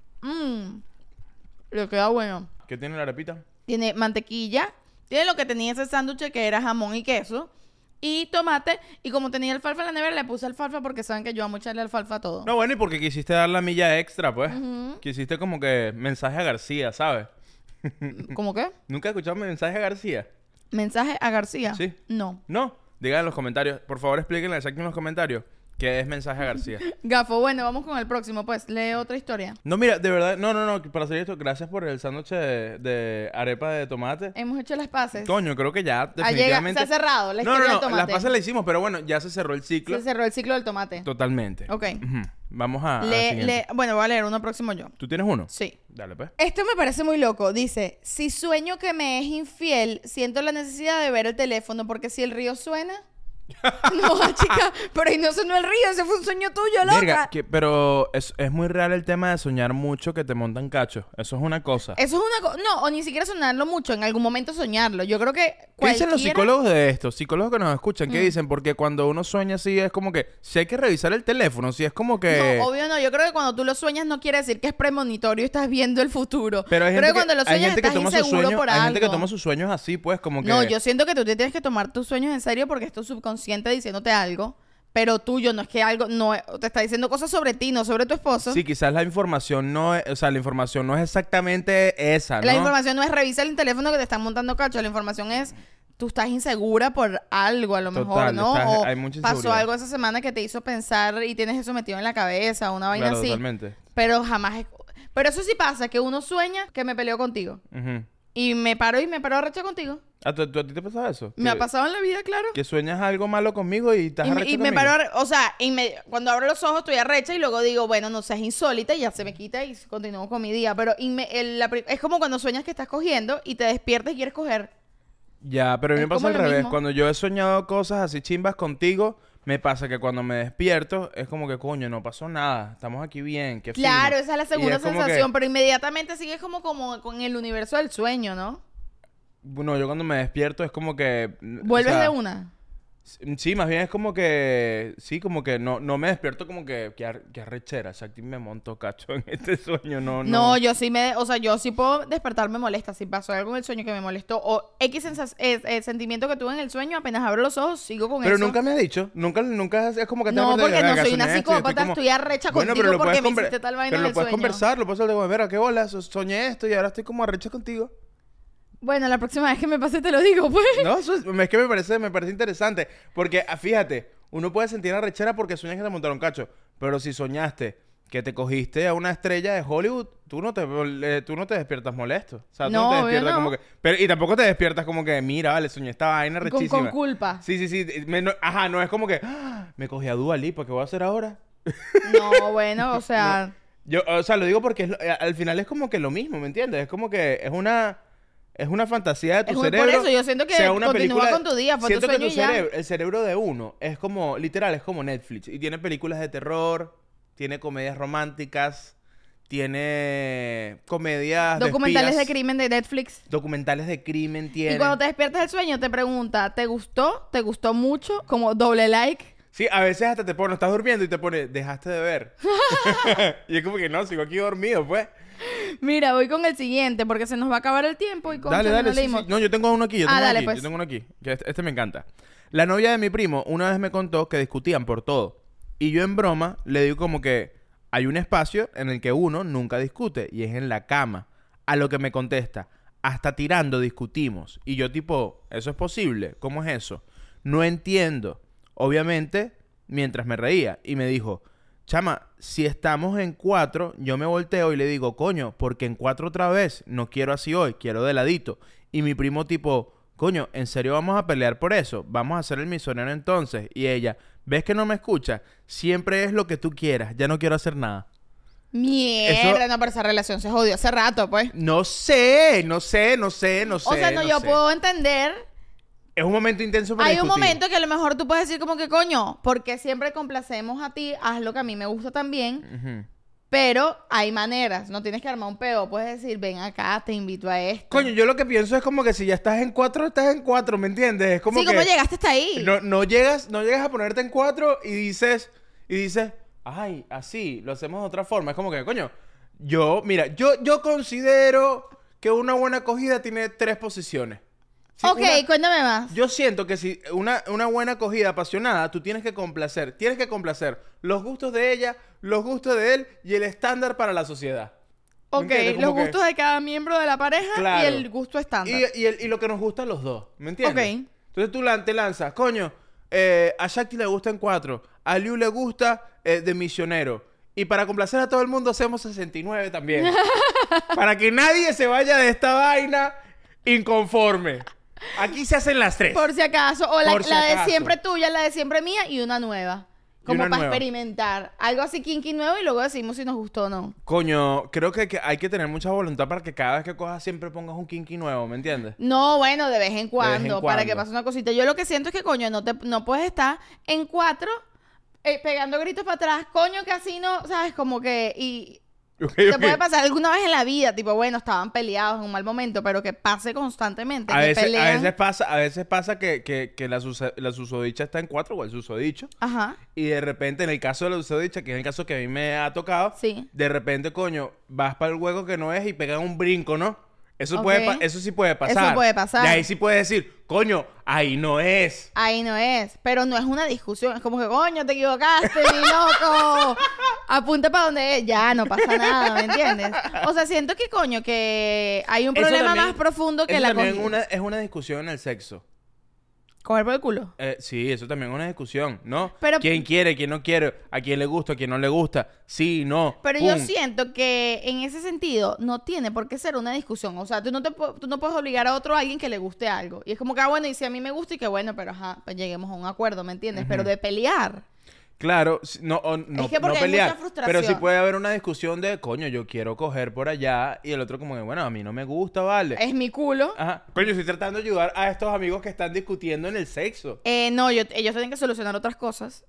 Le queda bueno. ¿Qué tiene la arepita? Tiene mantequilla, tiene lo que tenía ese sándwich que era jamón y queso y tomate. Y como tenía alfalfa en la nevera, le puse alfalfa porque saben que yo amo echarle alfalfa a todo. No, bueno, y porque quisiste dar la milla extra, pues. Ujú. Quisiste como que mensaje a García, ¿sabes? ¿Cómo qué? ¿Nunca has escuchado mensaje a García? ¿Mensaje a García? Sí. No. No. Digan en los comentarios. Por favor, explíquenle exacto en los comentarios qué es mensaje a García. Gafo, bueno, vamos con el próximo, pues. Lee otra historia. No, mira, de verdad, no, para hacer esto, gracias por el sándwich de arepa de tomate. Hemos hecho las paces. Coño, creo que ya Ah, definitivamente... se ha cerrado la No, historia del las tomate. pasas las hicimos, pero bueno, ya se cerró el ciclo. Se cerró el ciclo del tomate. Totalmente. Ok. Ujú. Vamos a la siguiente. Bueno, voy a leer uno próximo yo. ¿Tú tienes uno? Sí. Dale, pues. Esto me parece muy loco. Dice, si sueño que me es infiel, siento la necesidad de ver el teléfono porque si el río suena... No, chica, pero ahí no sonó el río, ese fue un sueño tuyo, loca. Verga, pero es muy real el tema de soñar mucho que te montan cachos. Eso es una cosa. Eso es una cosa... No, o ni siquiera soñarlo mucho, en algún momento soñarlo. Yo creo que ¿Qué dicen los cualquiera- psicólogos de esto? Psicólogos que nos escuchan, ¿qué dicen? Porque cuando uno sueña así es como que si hay que revisar el teléfono, si es como que... No, obvio no. Yo creo que cuando tú lo sueñas no quiere decir que es premonitorio y estás viendo el futuro. Pero hay Creo gente que cuando lo hay sueñas gente que estás toma sus inseguro sueños, por hay algo. gente que toma sus sueños así, pues, como que... No, yo siento que tú te tienes que tomar tus sueños en serio porque es tu subconsciente diciéndote algo. pero tuyo, no es que algo, no, te está diciendo cosas sobre ti, no sobre tu esposo. Sí, quizás la información no es, o sea, la información no es exactamente esa, ¿no? La información no es revisa el teléfono que te están montando cacho, la información es tú estás insegura por algo a lo mejor, Total, ¿no? O hay mucha pasó inseguridad. algo esa semana que te hizo pensar y tienes eso metido en la cabeza, una vaina Claro, así. totalmente. Pero jamás pero eso sí pasa, que uno sueña que me peleo contigo. Ujú. Y me paro arrecha contigo. ¿A ti te pasaba eso? Me ha pasado en la vida, claro. Que sueñas algo malo conmigo y estás arrecha Y me conmigo. paro, o sea, cuando abro los ojos estoy arrecha y luego digo, bueno, no seas insólita y ya se me quita y continúo con mi día. Pero es como cuando sueñas que estás cogiendo y te despiertas y quieres coger. Ya, pero a mí Es me pasa como al lo revés. mismo. Cuando yo he soñado cosas así chimbas contigo, me pasa que cuando me despierto es como que, coño, no pasó nada. Estamos aquí bien, qué Claro, fino. esa es la Y segunda es como que, sensación, pero inmediatamente sigues como con el universo del sueño, ¿no? bueno, yo cuando me despierto es como que... Vuelves o sea, de una. Sí, más bien es como que... Sí, como que no me despierto como que arrechera. Shakti me montó cacho en este sueño. No, yo sí puedo despertarme molesta. Si pasó algo en el sueño que me molestó o X sentimiento que tuve en el sueño, apenas abro los ojos, sigo con Pero eso. nunca me has dicho. Nunca es como que te No, acuerdas de porque no "Verga, soy una soñé esto", y psicópata, como, estoy arrecha bueno, contigo pero lo porque puedes me hiciste tal vaina pero en lo lo el puedes sueño. conversar, lo puedes hablar de, "Mira, qué bola, soñé esto y ahora estoy como arrecha contigo". Bueno, la próxima vez que me pase te lo digo, pues. No, es que me parece interesante. Porque, fíjate, uno puede sentir arrechera porque sueñas que te montaron cacho. Pero si soñaste que te cogiste a una estrella de Hollywood, tú no te despiertas molesto. O sea, tú No, no te obvio despiertas no. como que... y tampoco te despiertas como que, mira, vale, soñé esta vaina rechísima. Con culpa. Sí. No es como que, me cogí a Dua Lipa, ¿qué voy a hacer ahora? No, bueno, o sea... O sea, lo digo porque al final es como que lo mismo, ¿me entiendes? Es como que es una fantasía de tu Por cerebro. eso, yo siento que sea una continúa película- con tu día, fue tu Siento que sueño tu y ya. cerebro, el cerebro de uno es como, literal, es como Netflix. Y tiene películas de terror, tiene comedias románticas, tiene comedias Documentales de espías, crimen de Netflix. documentales de crimen, tiene... Y cuando te despiertas del sueño te pregunta, ¿te gustó? ¿Te gustó mucho? Como doble like. Sí, a veces hasta te pone, estás durmiendo y te pone, dejaste de ver. Y es como que no, sigo aquí dormido, pues. Mira, voy con el siguiente porque se nos va a acabar el tiempo y con Dale, no sí, leímos. sí. No, yo tengo uno aquí, dale, pues. yo tengo uno aquí. Que este me encanta. La novia de mi primo una vez me contó que discutían por todo. Y yo en broma le digo como que hay un espacio en el que uno nunca discute y es en la cama. A lo que me contesta, hasta tirando discutimos. Y yo tipo, ¿eso es posible? ¿Cómo es eso? No entiendo. Obviamente, mientras me reía. Y me dijo, chama, si estamos en 4, yo me volteo y le digo, coño, porque en 4 otra vez, no quiero así hoy, quiero de ladito. Y mi primo tipo, coño, ¿en serio vamos a pelear por eso? Vamos a hacer el misionero entonces. Y ella, ¿ves que no me escucha? Siempre es lo que tú quieras, ya no quiero hacer nada. Mierda, no, pero esa relación se jodió hace rato, pues. No sé. O sea, no, yo sé. puedo entender. Es un momento intenso para Hay un discutir. momento que a lo mejor tú puedes decir como que, coño, porque siempre complacemos a ti, haz lo que a mí me gusta también. Ujú. Pero hay maneras, no tienes que armar un peo. Puedes decir, ven acá, te invito a esto. Coño, yo lo que pienso es como que si ya estás en 4, estás en 4, ¿me entiendes? Es como Sí, que... ¿cómo llegaste hasta ahí? No llegas a ponerte en 4 y dices, ay, así, lo hacemos de otra forma. Es como que, coño, yo considero que una buena acogida tiene 3 posiciones. Sí, Ok, cuéntame más. yo siento que si una buena acogida apasionada, tú tienes que complacer los gustos de ella, los gustos de él y el estándar para la sociedad. ¿Me Ok, entiendes? los Como que- gustos de cada miembro de la pareja Claro. y el gusto estándar. Y lo que nos gusta a los dos, ¿me entiendes? Ok. Entonces tú te lanzas, coño, a Shakti le gusta en 4, a Liu le gusta de misionero. Y para complacer a todo el mundo hacemos 69 también. Para que nadie se vaya de esta vaina inconforme. Aquí se hacen las 3. Por si acaso. O la, Por si la de acaso. siempre tuya, la de siempre mía y una nueva. Como una para nueva. experimentar. Algo así kinky nuevo y luego decimos si nos gustó o no. Coño, creo que hay que tener mucha voluntad para que cada vez que cojas siempre pongas un kinky nuevo, ¿me entiendes? No, bueno, de vez en cuando. Para cuando. que pase una cosita. Yo lo que siento es que, coño, no puedes estar en 4 pegando gritos para atrás. Coño, que así no, ¿sabes? Como que... Y Ok, te ok. puede pasar alguna vez en la vida. Tipo, bueno, estaban peleados en un mal momento. Pero que pase constantemente. A que veces pelean. pasa que la susodicha está en 4 o el susodicho. Ajá. Y de repente, en el caso de la susodicha, que es el caso que a mí me ha tocado, Sí. de repente, coño, vas para el hueco que no es y pegan un brinco, ¿no? Eso, Ok. eso sí puede pasar. Eso puede pasar. Y ahí sí puedes decir, coño, ahí no es. Ahí no es. Pero no es una discusión. Es como que, coño, te equivocaste, mi loco. Apunta para donde es. Ya, no pasa nada, ¿me entiendes? O sea, siento que, coño, que hay un Eso problema también- más profundo que eso la también cogida. es una discusión en el sexo. Coger por el culo. Sí, eso también es una discusión, ¿no? Pero- ¿Quién quiere, quién no quiere? ¿A quién le gusta, a quién no le gusta? Sí, no. Pero yo pum. siento que en ese sentido no tiene por qué ser una discusión. O sea, tú no puedes obligar a otro a alguien que le guste algo. Y es como que, bueno, y si a mí me gusta y que bueno, pero ajá, pues lleguemos a un acuerdo, ¿me entiendes? Pero de pelear. Claro, no, no, Es que porque no hay pelear. mucha frustración. Pero sí puede haber una discusión de, coño, yo quiero coger por allá. Y el otro como que, bueno, a mí no me gusta, vale. Es mi culo. Ajá. Coño, estoy tratando de ayudar a estos amigos que están discutiendo en el sexo. No, ellos tienen que solucionar otras cosas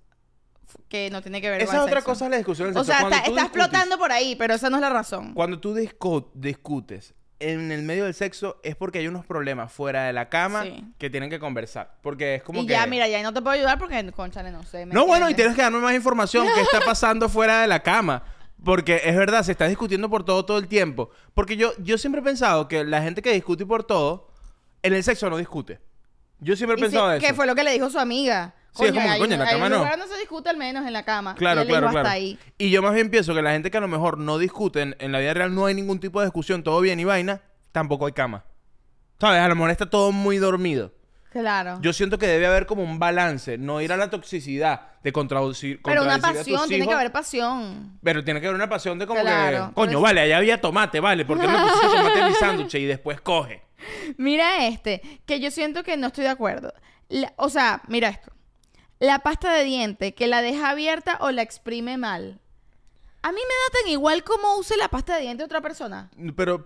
que no tienen que ver Esa con es el otra sexo. cosa de la discusión en el O sexo. sea, Cuando está tú discutes- explotando por ahí, pero esa no es la razón. Cuando tú discutes en el medio del sexo es porque hay unos problemas fuera de la cama Sí. que tienen que conversar. Porque es como Y que... ya, mira, ya no te puedo ayudar porque, conchale, no sé. ¿me No, bueno, y entiendes? tienes que darme más información que está pasando fuera de la cama. Porque es verdad, se está discutiendo por todo el tiempo. Porque yo siempre he pensado que la gente que discute por todo, en el sexo no discute. Yo siempre he Y pensado sí, eso. que fue lo que le dijo su amiga. Sí, es como que, coño, en la hay cama un no. lugar donde se discute al menos en la cama. Claro, Y él le claro, dijo claro. hasta ahí. Y yo más bien pienso que la gente que a lo mejor no discute en la vida real no hay ningún tipo de discusión, todo bien y vaina, tampoco hay cama. ¿Sabes? A lo mejor está todo muy dormido. Claro. Yo siento que debe haber como un balance, no ir a la toxicidad de contradicir Pero una contradecir a tus pasión, tiene que hijos. haber pasión. Pero tiene que haber una pasión de como Claro, que, por coño, eso- vale, allá había tomate, vale, ¿por qué no le pusiste tomate en mi sándwich y después coge? Mira que yo siento que no estoy de acuerdo. O sea, mira esto. La pasta de diente, que la deja abierta o la exprime mal. A mí me da tan igual cómo use la pasta de diente otra persona. Porque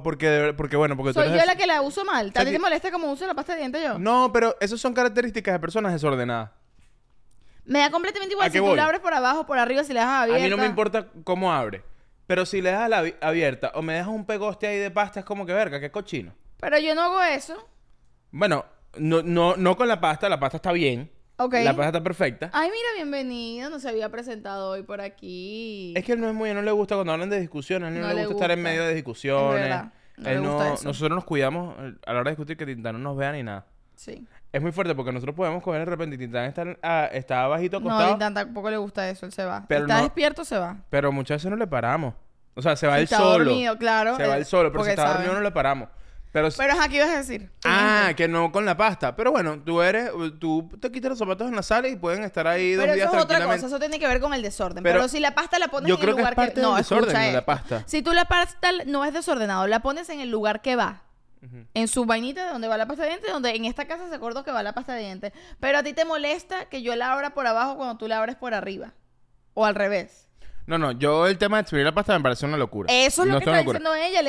bueno, porque tú Soy eres... yo la que la uso mal. ¿A ti ti- te molesta cómo uso la pasta de diente yo? No, pero esas son características de personas desordenadas. Me da completamente ¿A igual qué si tú voy? la abres por abajo, por arriba, si la dejas abierta. A mí no me importa cómo abre. Pero si le das la abierta o me dejas un pegoste ahí de pasta, es como que verga, qué cochino. Pero yo no hago eso. Bueno, no con la pasta está bien. Ok. La pasta está perfecta. Ay, mira, bienvenido. No se había presentado hoy por aquí. Es que él no le gusta cuando hablan de discusiones, a él no, No le le gusta estar en gusta. medio de discusiones. Es verdad, no Él le gusta eso. Nosotros nos cuidamos a la hora de discutir que Tintán no nos vea ni nada. Sí. Es muy fuerte porque nosotros podemos coger de repente y Tintán está bajito No, acostado, a Tintán tampoco le gusta eso. Él se va. Pero Está no- despierto, se va. pero muchas veces no le paramos. O sea, se va Si él está solo. dormido, claro. Se va él solo, pero si porque está sabe. dormido no le paramos. Pero Pero aquí ibas a decir. que no con la pasta. Pero bueno, tú te quitas los zapatos en la sala y pueden estar ahí dos Pero días eso es otra tranquilamente. cosa, eso tiene que ver con el desorden. Pero Pero, si la pasta la pones yo en creo el que es lugar parte No, del desorden escucha de la esto. pasta. Si tú la pasta no es desordenado, la pones en el lugar que va. En su vainita de donde va la pasta de dientes, donde en esta casa se acordó que va la pasta de dientes. Pero a ti te molesta que yo la abra por abajo cuando tú la abres por arriba. O al revés. No, yo el tema de exprimir la pasta me parece una locura. Eso es lo No que una está locura. diciendo ella,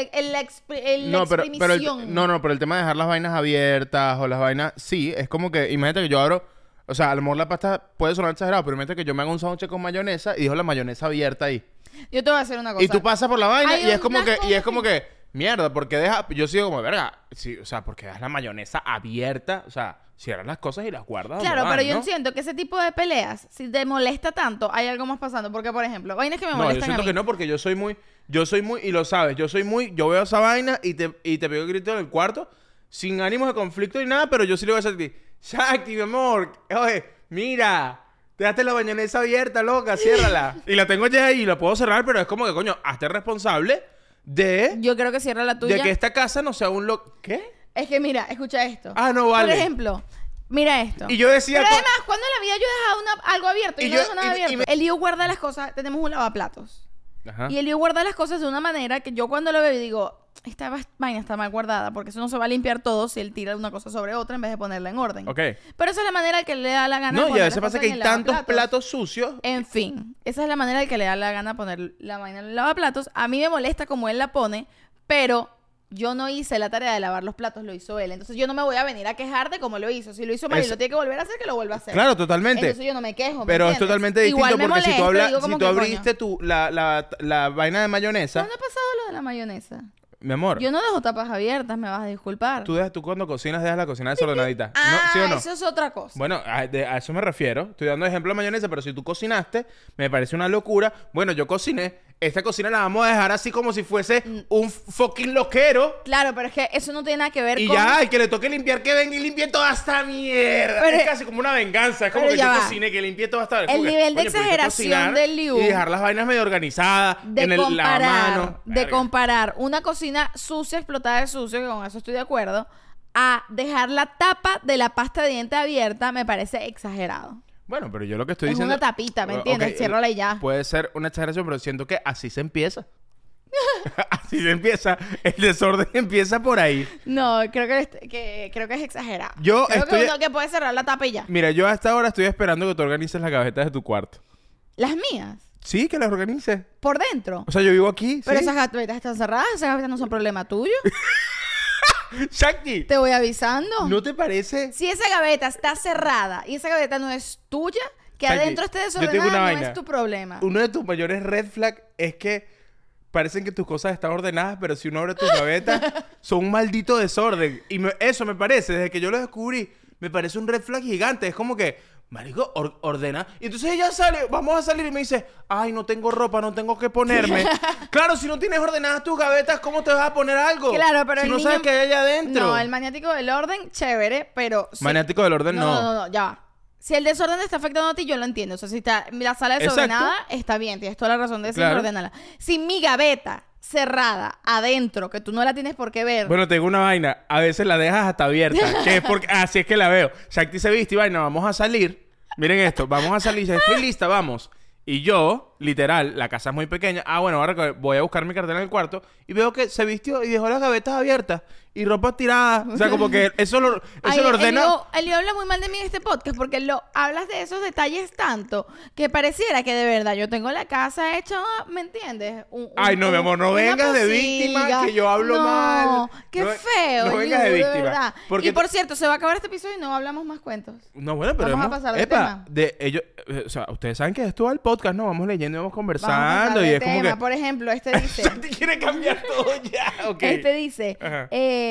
la Pero exprimición. pero el tema de dejar las vainas abiertas o las vainas, sí, es como que, imagínate que yo abro, o sea, a lo mejor la pasta puede sonar exagerado, pero imagínate que yo me hago un sándwich con mayonesa y dejo la mayonesa abierta ahí. Yo te voy a hacer una cosa. Y tú pasas por la vaina Hay y es como unas que, mierda, porque deja, yo sigo como, verga, sí, o sea, porque dejas la mayonesa abierta, o sea, cierras las cosas y las guardas donde Claro, van, pero yo ¿no? siento que ese tipo de peleas, si te molesta tanto, hay algo más pasando. Porque, por ejemplo, vainas que me No, yo molestan a siento mí. que no, porque yo soy muy, y lo sabes, yo veo esa vaina y te pego grito en el cuarto, sin ánimos de conflicto ni nada, pero yo sí le voy a decir a ti, Shakti, mi amor, oye, mira, dejaste la mayonesa abierta, loca, ciérrala. Y la tengo ya ahí y la puedo cerrar, pero es como que, coño, hazte responsable de Yo creo que cierra la tuya. que esta casa no sea un ¿Qué? Es que mira, escucha esto. Ah, no, vale. Por ejemplo, mira esto. Y yo decía... Pero además, cuando en la vida yo he dejado algo abierto y, Y no yo- dejo nada y- y abierto. me- El lío guarda las cosas. Tenemos un lavaplatos. Ajá. Y el lío guarda las cosas de una manera que yo cuando lo veo digo, esta vaina está mal guardada porque eso no se va a limpiar todo si él tira una cosa sobre otra en vez de ponerla en orden. Ok. Pero esa es la manera que le da la gana No, y poner a veces las pasa cosas que en hay el tantos lavaplatos. platos sucios. En fin, esa es la manera en que le da la gana poner la vaina en el lavaplatos. A mí me molesta como él la pone, pero yo no hice la tarea de lavar los platos, lo hizo él. Entonces yo no me voy a venir a quejar de cómo lo hizo. Si lo hizo mal y Eso- lo tiene que volver a hacer, que lo vuelva a hacer. Claro, totalmente. Entonces yo no me quejo, ¿me Pero es entiendes? totalmente distinto Igual me porque si tú, molesta, digo si como tú que, abriste la vaina de mayonesa, ¿Cuándo ha pasado lo de la mayonesa? mi amor, Yo no dejo tapas abiertas, me vas a disculpar. tú cuando cocinas dejas la cocina desordenadita. Ah, ¿No? ¿Sí o no? eso es otra cosa. Bueno, a eso me refiero. Estoy dando ejemplo de mayonesa, pero si tú cocinaste, me parece una locura. Bueno, yo cociné esta cocina la vamos a dejar así como si fuese un fucking loquero. Claro, pero es que eso no tiene nada que ver Y con... ya, el que le toque limpiar, que venga y limpie toda esta mierda. Pero- es casi como una venganza. Es como pero que ya yo va. cocine, que limpie toda esta... El nivel de exageración de Liu. Y dejar las vainas medio organizadas. De en el comparar, lavamanos. de Verga. comparar una cocina sucia, explotada de sucio, que con eso estoy de acuerdo, a dejar la tapa de la pasta de diente abierta, me parece exagerado. Bueno, pero yo lo que estoy Es diciendo... una tapita, ¿me entiendes? Ciérrala y ya. Puede ser una exageración, pero siento que así se empieza. Así se empieza. El desorden empieza por ahí. No, creo creo que es exagerado. Yo creo estoy- que puede cerrar la tapa y ya. Mira, yo hasta ahora estoy esperando que tú organices las gavetas de tu cuarto. Las mías, Sí, que las organices. por dentro. O sea, yo vivo aquí, Pero ¿sí? esas gavetas están cerradas, esas gavetas no son problema tuyo. Shakti, Te voy avisando. ¿no te parece? Si esa gaveta está cerrada y esa gaveta no es tuya, que Shakti, adentro esté yo te digo una desordenada no vaina. es tu problema. Uno de tus mayores red flag es que parecen que tus cosas están ordenadas, pero si uno abre tus gavetas, son un maldito desorden. Y eso me parece, desde que yo lo descubrí, me parece un red flag gigante. Es como que, marico, ordena. Y entonces ella sale, vamos a salir y me dice, ay, no tengo ropa, no tengo que ponerme. Claro, si no tienes ordenadas tus gavetas, ¿cómo te vas a poner algo? Claro, pero si el no niño... sabes qué hay allá adentro. No, el maniático del orden, chévere, pero... sí. Maniático del orden, no. No, ya va. Si el desorden te está afectando a ti, yo lo entiendo. O sea, si está la sala desordenada, está bien. Tienes toda la razón de decir Claro. ordénala. Si mi gaveta cerrada adentro, que tú no la tienes por qué ver... Bueno, te digo una vaina. A veces la dejas hasta abierta. Que es porque... Así es que la veo. Shakti se viste y vaina, vamos a salir. Miren esto. Vamos a salir. Ya estoy lista, vamos. Y yo, literal, la casa es muy pequeña. Ah, bueno, ahora voy a buscar mi cartera en el cuarto. Y veo que se vistió y dejó las gavetas abiertas. Y ropa tirada. O sea, como que eso lo ordena... Elio habla muy mal de mí en este podcast porque hablas de esos detalles tanto que pareciera que de verdad yo tengo la casa hecha, ¿me entiendes? Ay, no, mi amor, no una vengas de posilga. víctima, que yo hablo mal. No, qué No, feo, no vengas de Liu, víctima, verdad. porque Y por cierto, se va a acabar este episodio y no hablamos más cuentos. No, bueno, pero Vamos a pasar de tema. de ellos, o sea, ustedes saben que esto va al podcast, ¿no? Vamos leyendo y vamos Vamos a conversando. pasar Y de es como tema. que... Por ejemplo, este dice... Shakti quiere cambiar todo ya. Ok. Este dice... Ajá.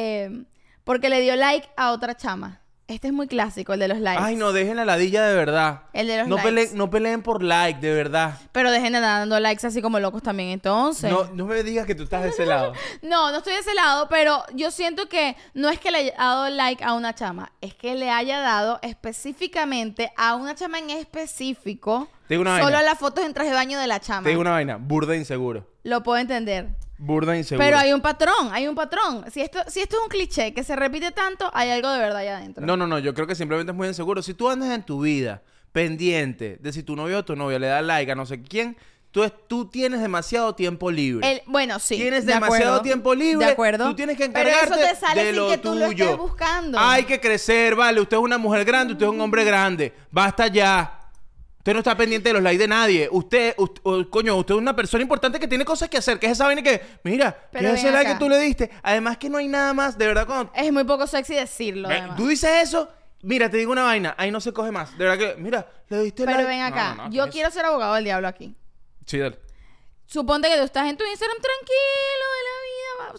Porque le dio like a otra chama. Este es muy clásico, el de los likes. Ay, no, dejen la ladilla de verdad. El de los no likes. no peleen por like, de verdad. Pero dejen de andar dando likes así como locos también, entonces. No me digas que tú estás de ese lado. No estoy de ese lado, pero yo siento que no es que le haya dado like a una chama, es que le haya dado específicamente a una chama en específico. Te digo una solo vaina. las fotos en traje de baño de la chama. Te digo una vaina, burda inseguro. Lo puedo entender. Burda inseguro. Pero hay un patrón. Si esto es un cliché que se repite tanto, hay algo de verdad allá adentro. No, yo creo que simplemente es muy inseguro. Si tú andas en tu vida pendiente de si tu novio o tu novia le da like a no sé quién, tú tienes demasiado tiempo libre. Bueno, sí. Tienes de demasiado acuerdo. tiempo libre. De acuerdo. Tú tienes que Pero encargarte eso te sale de sin lo que tú lo tuyo. estés buscando. Hay que crecer, vale. Usted es una mujer grande, usted es un hombre grande. Basta ya. Usted no está pendiente de los likes de nadie. Coño, usted es una persona importante que tiene cosas que hacer. Que es esa vaina que, mira, Pero que es ven ese like acá. que tú le diste. Además que no hay nada más. De verdad, cuando Es muy poco sexy decirlo, además. tú dices eso, mira, te digo una vaina. Ahí no se coge más. De verdad que, mira, le diste Pero like. ven acá. No, Yo ¿qué es? quiero ser abogado del diablo aquí. Sí, dale. Suponte que tú estás en tu Instagram tranquilo de la vida,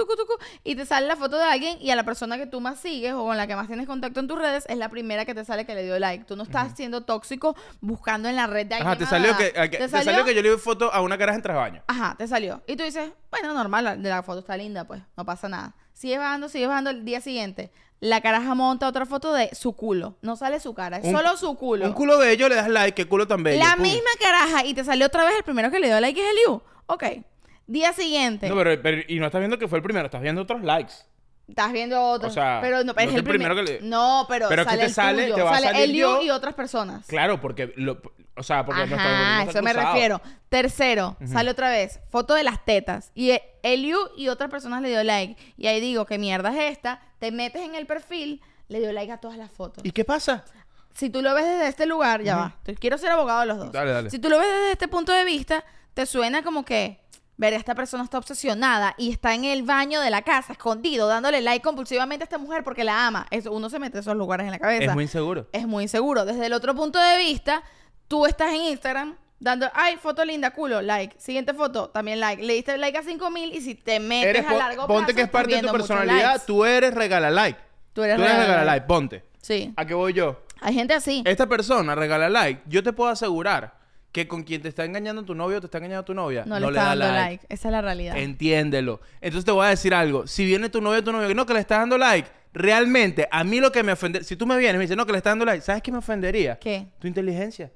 y te sale la foto de alguien y a la persona que tú más sigues o con la que más tienes contacto en tus redes es la primera que te sale que le dio like. Tú no estás siendo tóxico buscando en la red de alguien. Ajá, te salió que, nada. te salió que yo le di foto a una caraja en traje de baño. Ajá, te salió. Y tú dices, bueno, normal, la foto está linda, pues, no pasa nada. Sigue bajando el día siguiente. La caraja monta otra foto de su culo. No sale su cara, es solo su culo. Un culo bello, le das like, qué culo tan bello. La pum. misma caraja y te salió otra vez el primero que le dio like es el You. Ok. Día siguiente. No, pero y no estás viendo que fue el primero, estás viendo otros likes. Estás viendo otro. O sea, pero no, pero no es es el el primero primer- que le- No, pero Pero sale que te el sale, tuyo. te va a Sale salir el You yo. y otras personas. Claro, porque o sea, porque nuestro Ajá, algoritmo está eso me cruzado. refiero. Tercero, sale otra vez, foto de las tetas. Y el You y otras personas le dio like. Y ahí digo, ¿qué mierda es esta? Te metes en el perfil, le dio like a todas las fotos. ¿Y qué pasa? Si tú lo ves desde este lugar, ya va. Quiero ser abogado de los dos. Dale. Si tú lo ves desde este punto de vista, te suena como que, ver, esta persona está obsesionada y está en el baño de la casa, escondido, dándole like compulsivamente a esta mujer porque la ama. Uno se mete esos lugares en la cabeza. Es muy inseguro. Es muy inseguro. Desde el otro punto de vista, tú estás en Instagram dando, ay, foto linda, culo, like. Siguiente foto, también like. Le diste like a 5,000 y si te metes a largo plazo, Ponte que es estás parte de tu viendo muchos personalidad, likes. tú eres regala like. Tú eres regala regala like, ponte. Sí. ¿A qué voy yo? Hay gente así. Esta persona regala like, yo te puedo asegurar que con quien te está engañando tu novio o te está engañando tu novia, No le está dando like. Esa es la realidad. Entiéndelo. Entonces te voy a decir algo. Si viene tu novio o tu novio que no, que le estás dando like, realmente, a mí lo que me ofende... Si tú me vienes y me dices, no, que le estás dando like, ¿sabes qué me ofendería? ¿Qué? Tu inteligencia.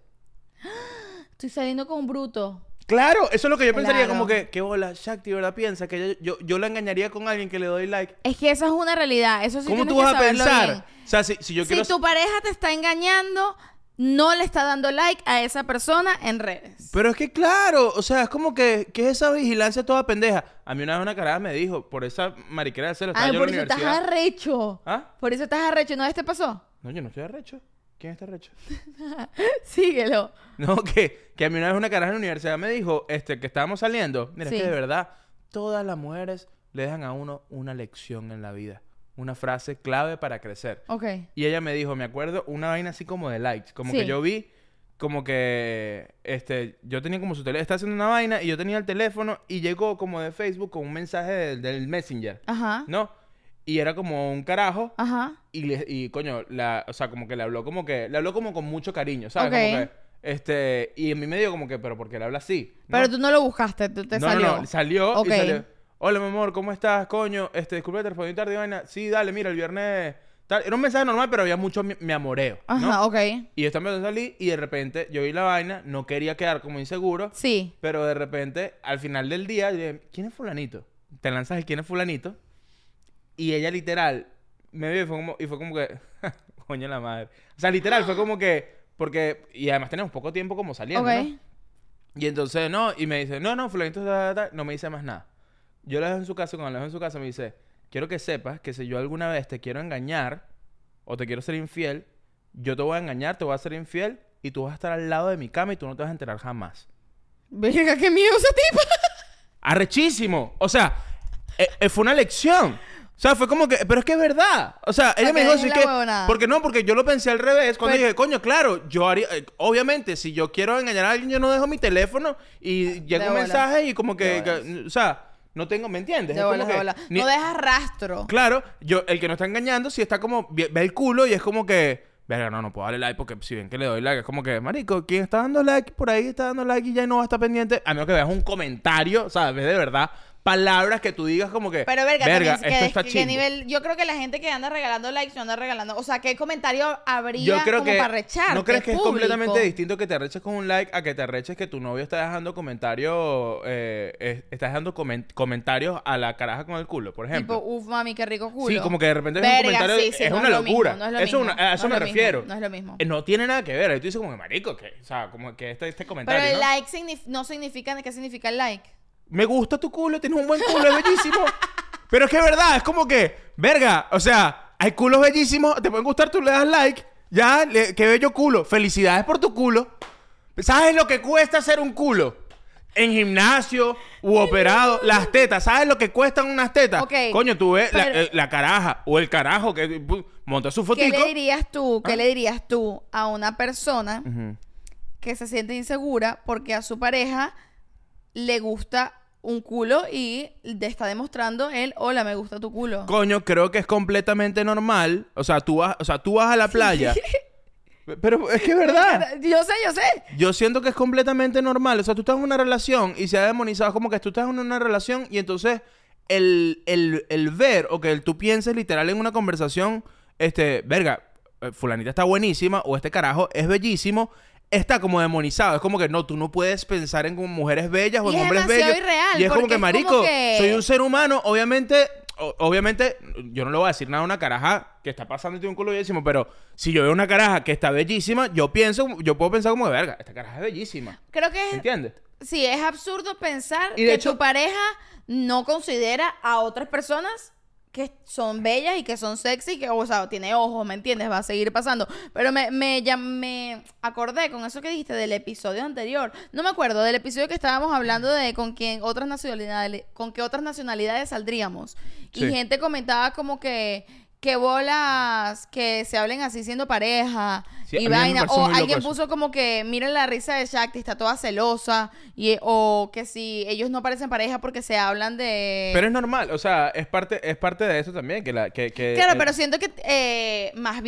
Estoy saliendo con un bruto. Claro, eso es lo que yo pensaría, Claro. como que, qué bola, Shakti, ¿verdad? Piensa que yo la engañaría con alguien que le doy like. Es que esa es una realidad. Eso sí ¿Cómo tienes tú vas que a saberlo pensar? bien. O sea, si yo quiero... Si tu pareja te está engañando, no le está dando like a esa persona en redes. Pero es que claro, o sea, es como que es esa vigilancia toda pendeja. A mí una vez una carada me dijo, por esa mariquera de celo, estaba Ah, yo por en la eso estás universidad. arrecho. ¿Ah? Por eso estás arrecho. ¿No vez te pasó? No, yo no estoy arrecho. ¿Quién está arrecho? Síguelo. No, que a mí una vez una caraja en la universidad me dijo, que estábamos saliendo. Mira, Sí. es que de verdad, todas las mujeres le dejan a uno una lección en la vida. Una frase clave para crecer. Ok. Y ella me dijo, me acuerdo, una vaina así como de likes. Como Sí. que yo vi, como que, yo tenía como su teléfono, estaba haciendo una vaina y yo tenía el teléfono y llegó como de Facebook con un mensaje del Messenger, Ajá. ¿no? Y era como un carajo Ajá. y coño, o sea, como que le habló como con mucho cariño, ¿sabes? Ok. Como que, y a mí me dio como que, pero ¿por qué le habla así? ¿No? Pero tú no lo buscaste, te No, salió. no, salió Ok. y salió. Hola, mi amor, ¿cómo estás, coño? Disculpa, te respondí tarde, vaina. Sí, dale, mira, el viernes... Tal. Era un mensaje normal, pero había mucho me amoreo, ¿no? Ajá, ok. Y yo también salí y de repente yo vi la vaina, no quería quedar como inseguro, Sí. pero de repente, al final del día, yo dije, ¿quién es fulanito? Te lanzas el ¿quién es fulanito? Y ella literal me vio y fue como que, coño la madre. O sea, literal, fue como que, porque, y además tenemos poco tiempo como saliendo, Ok. ¿no? Y entonces, no, y me dice, no, fulanito, no me dice más nada. Yo la dejo en su casa, cuando la dejo en su casa me dice, quiero que sepas que si yo alguna vez te quiero engañar o te quiero ser infiel, yo te voy a engañar, te voy a ser infiel y tú vas a estar al lado de mi cama y tú no te vas a enterar jamás. Verga, qué miedo esa tipa. ¡Arrechísimo! O sea, fue una lección. O sea, fue como que... Pero es que es verdad. O sea, ella me dijo así que... Porque yo lo pensé al revés. Cuando dije, coño, claro, yo haría... obviamente, si yo quiero engañar a alguien, yo no dejo mi teléfono y llega un mensaje y como que o sea... No tengo, ¿me entiendes? De Es bola, como de que bola. ni- No dejas rastro. Claro, el que no está engañando, si está como, ve el culo y es como que, verga, no puedo darle like porque si ven que le doy like, es como que, marico, ¿quién está dando like? Por ahí está dando like y ya no va a estar pendiente. A menos que veas un comentario, ¿sabes? De verdad, palabras que tú digas como que, Pero verga, esto también, está ¿qué chimbo. nivel? Yo creo que la gente que anda regalando likes no anda regalando. O sea, ¿qué comentario habría Yo creo como que, para recharte? ¿no crees que es público? completamente distinto que te arreches con un like a que te arreches que tu novio está dejando comentarios, está dejando comentarios a la caraja con el culo, por ejemplo? Tipo, uff, mami, qué rico culo. Sí, como que de repente es un Verga, comentario, sí, sí, es no una lo mismo, locura. no es lo Eso, mismo, a eso no me es lo refiero. mismo, no es lo mismo. No tiene nada que ver. Ahí tú dices como que, marico, que, o sea, como que este comentario, Pero el ¿no? like no significa... ¿Qué significa el like? Me gusta tu culo, tienes un buen culo, es bellísimo. Pero es que es verdad, es como que, verga, o sea, hay culos bellísimos, te pueden gustar, tú le das like, ya, qué bello culo. Felicidades por tu culo. ¿Sabes lo que cuesta hacer un culo? En gimnasio u operado, las tetas, ¿sabes lo que cuestan unas tetas? Ok, Coño, tú ves pero- la caraja o el carajo que monta su ¿Qué fotico. le dirías tú? ¿Qué ¿Ah? le dirías tú a una persona Ujú. que se siente insegura porque a su pareja le gusta un culo y le está demostrando él, hola, me gusta tu culo? Coño, creo que es completamente normal. O sea, tú vas a la playa. Pero es que es verdad. Yo sé. Yo siento que es completamente normal. O sea, tú estás en una relación y se ha demonizado como que tú estás en una relación y entonces el ver o que tú pienses literal en una conversación, verga, fulanita está buenísima o este carajo es bellísimo, está como demonizado. Es como que no, tú no puedes pensar en mujeres bellas o Y en es hombres demasiado bellos. irreal, Y es como porque que, es como marico, que- soy un ser humano, obviamente... Obviamente, yo no le voy a decir nada a una caraja que está pasando un culo bellísimo, pero si yo veo una caraja que está bellísima, yo puedo pensar como de verga, esta caraja es bellísima. Creo que es, ¿Entiendes? sí, es absurdo pensar Y de que hecho- tu pareja no considera a otras personas que son bellas y que son sexy, que, o sea, tiene ojos, ¿me entiendes? Va a seguir pasando. Pero me acordé con eso que dijiste del episodio anterior. No me acuerdo, del episodio que estábamos hablando de con qué otras nacionalidades saldríamos. Y Sí. gente comentaba como que qué bolas que se hablen así siendo pareja Sí, a y mí me vaina. parece O muy loco alguien eso. puso como que, miren la risa de Shakti, está toda celosa. O que si ellos no parecen pareja porque se hablan de... Pero es normal, o sea, es parte de eso también, Claro, pero siento que más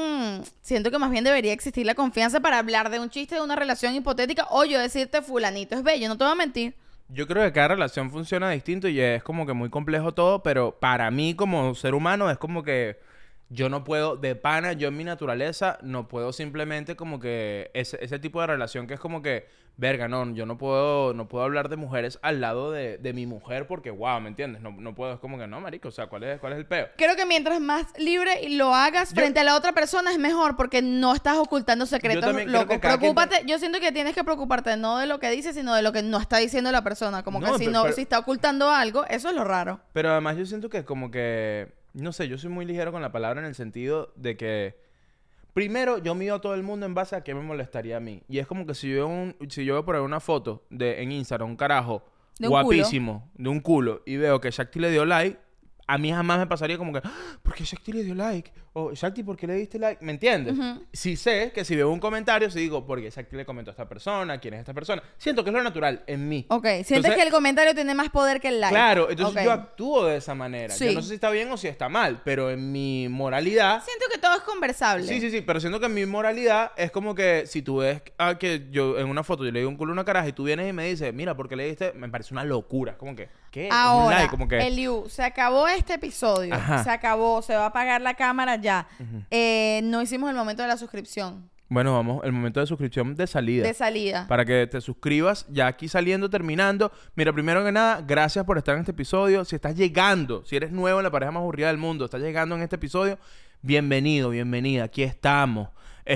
bien debería existir la confianza para hablar de un chiste de una relación hipotética o yo decirte fulanito es bello, no te voy a mentir. Yo creo que cada relación funciona distinto y es como que muy complejo todo, pero para mí como ser humano es como que yo no puedo, de pana, yo en mi naturaleza no puedo simplemente como que ese tipo de relación que es como que, verga, no, yo no puedo hablar de mujeres al lado de mi mujer porque, wow, ¿me entiendes? No puedo, es como que no, marico, o sea, ¿cuál es el peo? Creo que mientras más libre lo hagas frente a la otra persona es mejor porque no estás ocultando secretos también creo locos. que cada quien Preocúpate, yo siento que tienes que preocuparte no de lo que dice, sino de lo que no está diciendo la persona. Como No, que pero- si está ocultando algo, eso es lo raro. Pero además yo siento que como que, no sé, yo soy muy ligero con la palabra en el sentido de que, primero, yo mido a todo el mundo en base a qué me molestaría a mí. Y es como que si yo veo por ahí una foto en Instagram, un carajo De un guapísimo, de un culo, y veo que Shakti le dio like, a mí jamás me pasaría como que, "Ah, ¿por qué Shakti le dio like? O Shakti, ¿por qué le diste like? ¿Me entiendes? Sí sé que si veo un comentario, sí digo, ¿por qué Shakti le comentó a esta persona? ¿Quién es esta persona? Siento que es lo natural en mí. Ok, sientes Entonces- que el comentario tiene más poder que el like. Claro, entonces Ok. yo actúo de esa manera. Sí. Yo no sé si está bien o si está mal, pero en mi moralidad... Siento que todo es conversable. Sí, pero siento que en mi moralidad es como que si tú ves que yo en una foto yo le digo un culo a una caraja y tú vienes y me dices, mira, ¿por qué le diste? Me parece una locura. Como que, ¿qué? Un Ahora, like, como que... Eliu, se acabó este episodio. Ajá. Se acabó, se va a apagar la cámara ya. No hicimos el momento de la suscripción. Bueno, vamos, el momento de suscripción de salida. De salida. Para que te suscribas ya aquí saliendo, terminando. Mira, primero que nada, gracias por estar en este episodio. Si estás llegando, si eres nuevo en la pareja más aburrida del mundo, estás llegando en este episodio, bienvenido, bienvenida. Aquí estamos.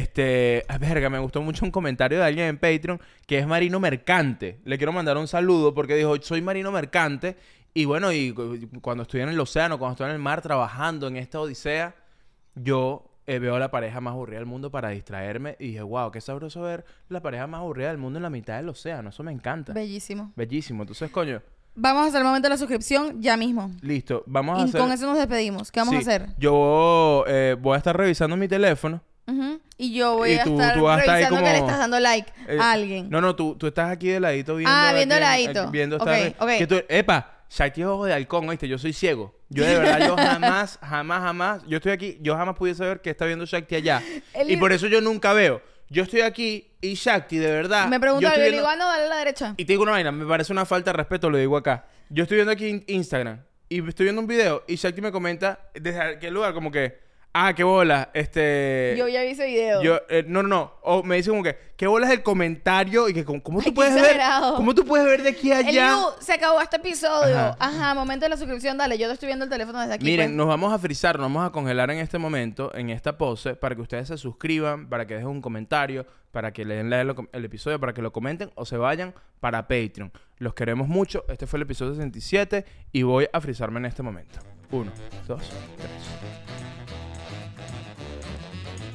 Verga, me gustó mucho un comentario de alguien en Patreon que es Marino Mercante. Le quiero mandar un saludo porque dijo, soy Marino Mercante. Y bueno, cuando estoy en el océano, cuando estoy en el mar trabajando en esta odisea, yo veo a la pareja más aburrida del mundo para distraerme y dije, wow, qué sabroso ver la pareja más aburrida del mundo en la mitad del océano. Eso me encanta. Bellísimo. Bellísimo. Entonces, coño, Vamos a hacer el momento de la suscripción ya mismo. listo. Vamos a Y hacer... con eso nos despedimos. ¿Qué vamos a Sí, hacer? yo voy a estar revisando mi teléfono. Ujú. Y yo voy Y a tú estar vas a estar ahí revisando que le como- estás dando like a alguien. No, tú estás aquí de ladito viendo... Viendo de aquí ladito. viendo Ok, esta... ok. Que tú... Epa, Shakti es ojo de halcón, ¿oíste? Yo soy ciego. Yo de verdad, yo jamás... Yo estoy aquí, yo jamás pudiese ver que está viendo Shakti allá. El- Y por eso yo nunca veo. Yo estoy aquí y Shakti, de verdad... Me pregunta, yo estoy le viendo- digo, no, dale a la derecha. Y te digo una vaina, me parece una falta de respeto, lo digo acá. Yo estoy viendo aquí Instagram y estoy viendo un video y Shakti me comenta desde aquel lugar como que, qué bola, Yo ya vi ese video. no. O me dice como que, qué bola es el comentario y que, ¿cómo Ay, tú qué puedes ver? exagerado. ¿Cómo tú puedes ver de aquí a allá? Eliu, se acabó este episodio. Ajá. Ajá, momento de la suscripción. Dale, yo te estoy viendo el teléfono desde aquí. Miren, pues. nos vamos a frizar, nos vamos a congelar en este momento, en esta pose, para que ustedes se suscriban, para que dejen un comentario, para que le den like el episodio, para que lo comenten o se vayan para Patreon. Los queremos mucho. Este fue el episodio 67 y voy a frizarme en este momento. 1, 2, 3.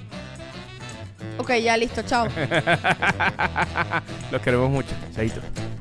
Ok, ya listo, chao. Los queremos mucho. Chaito.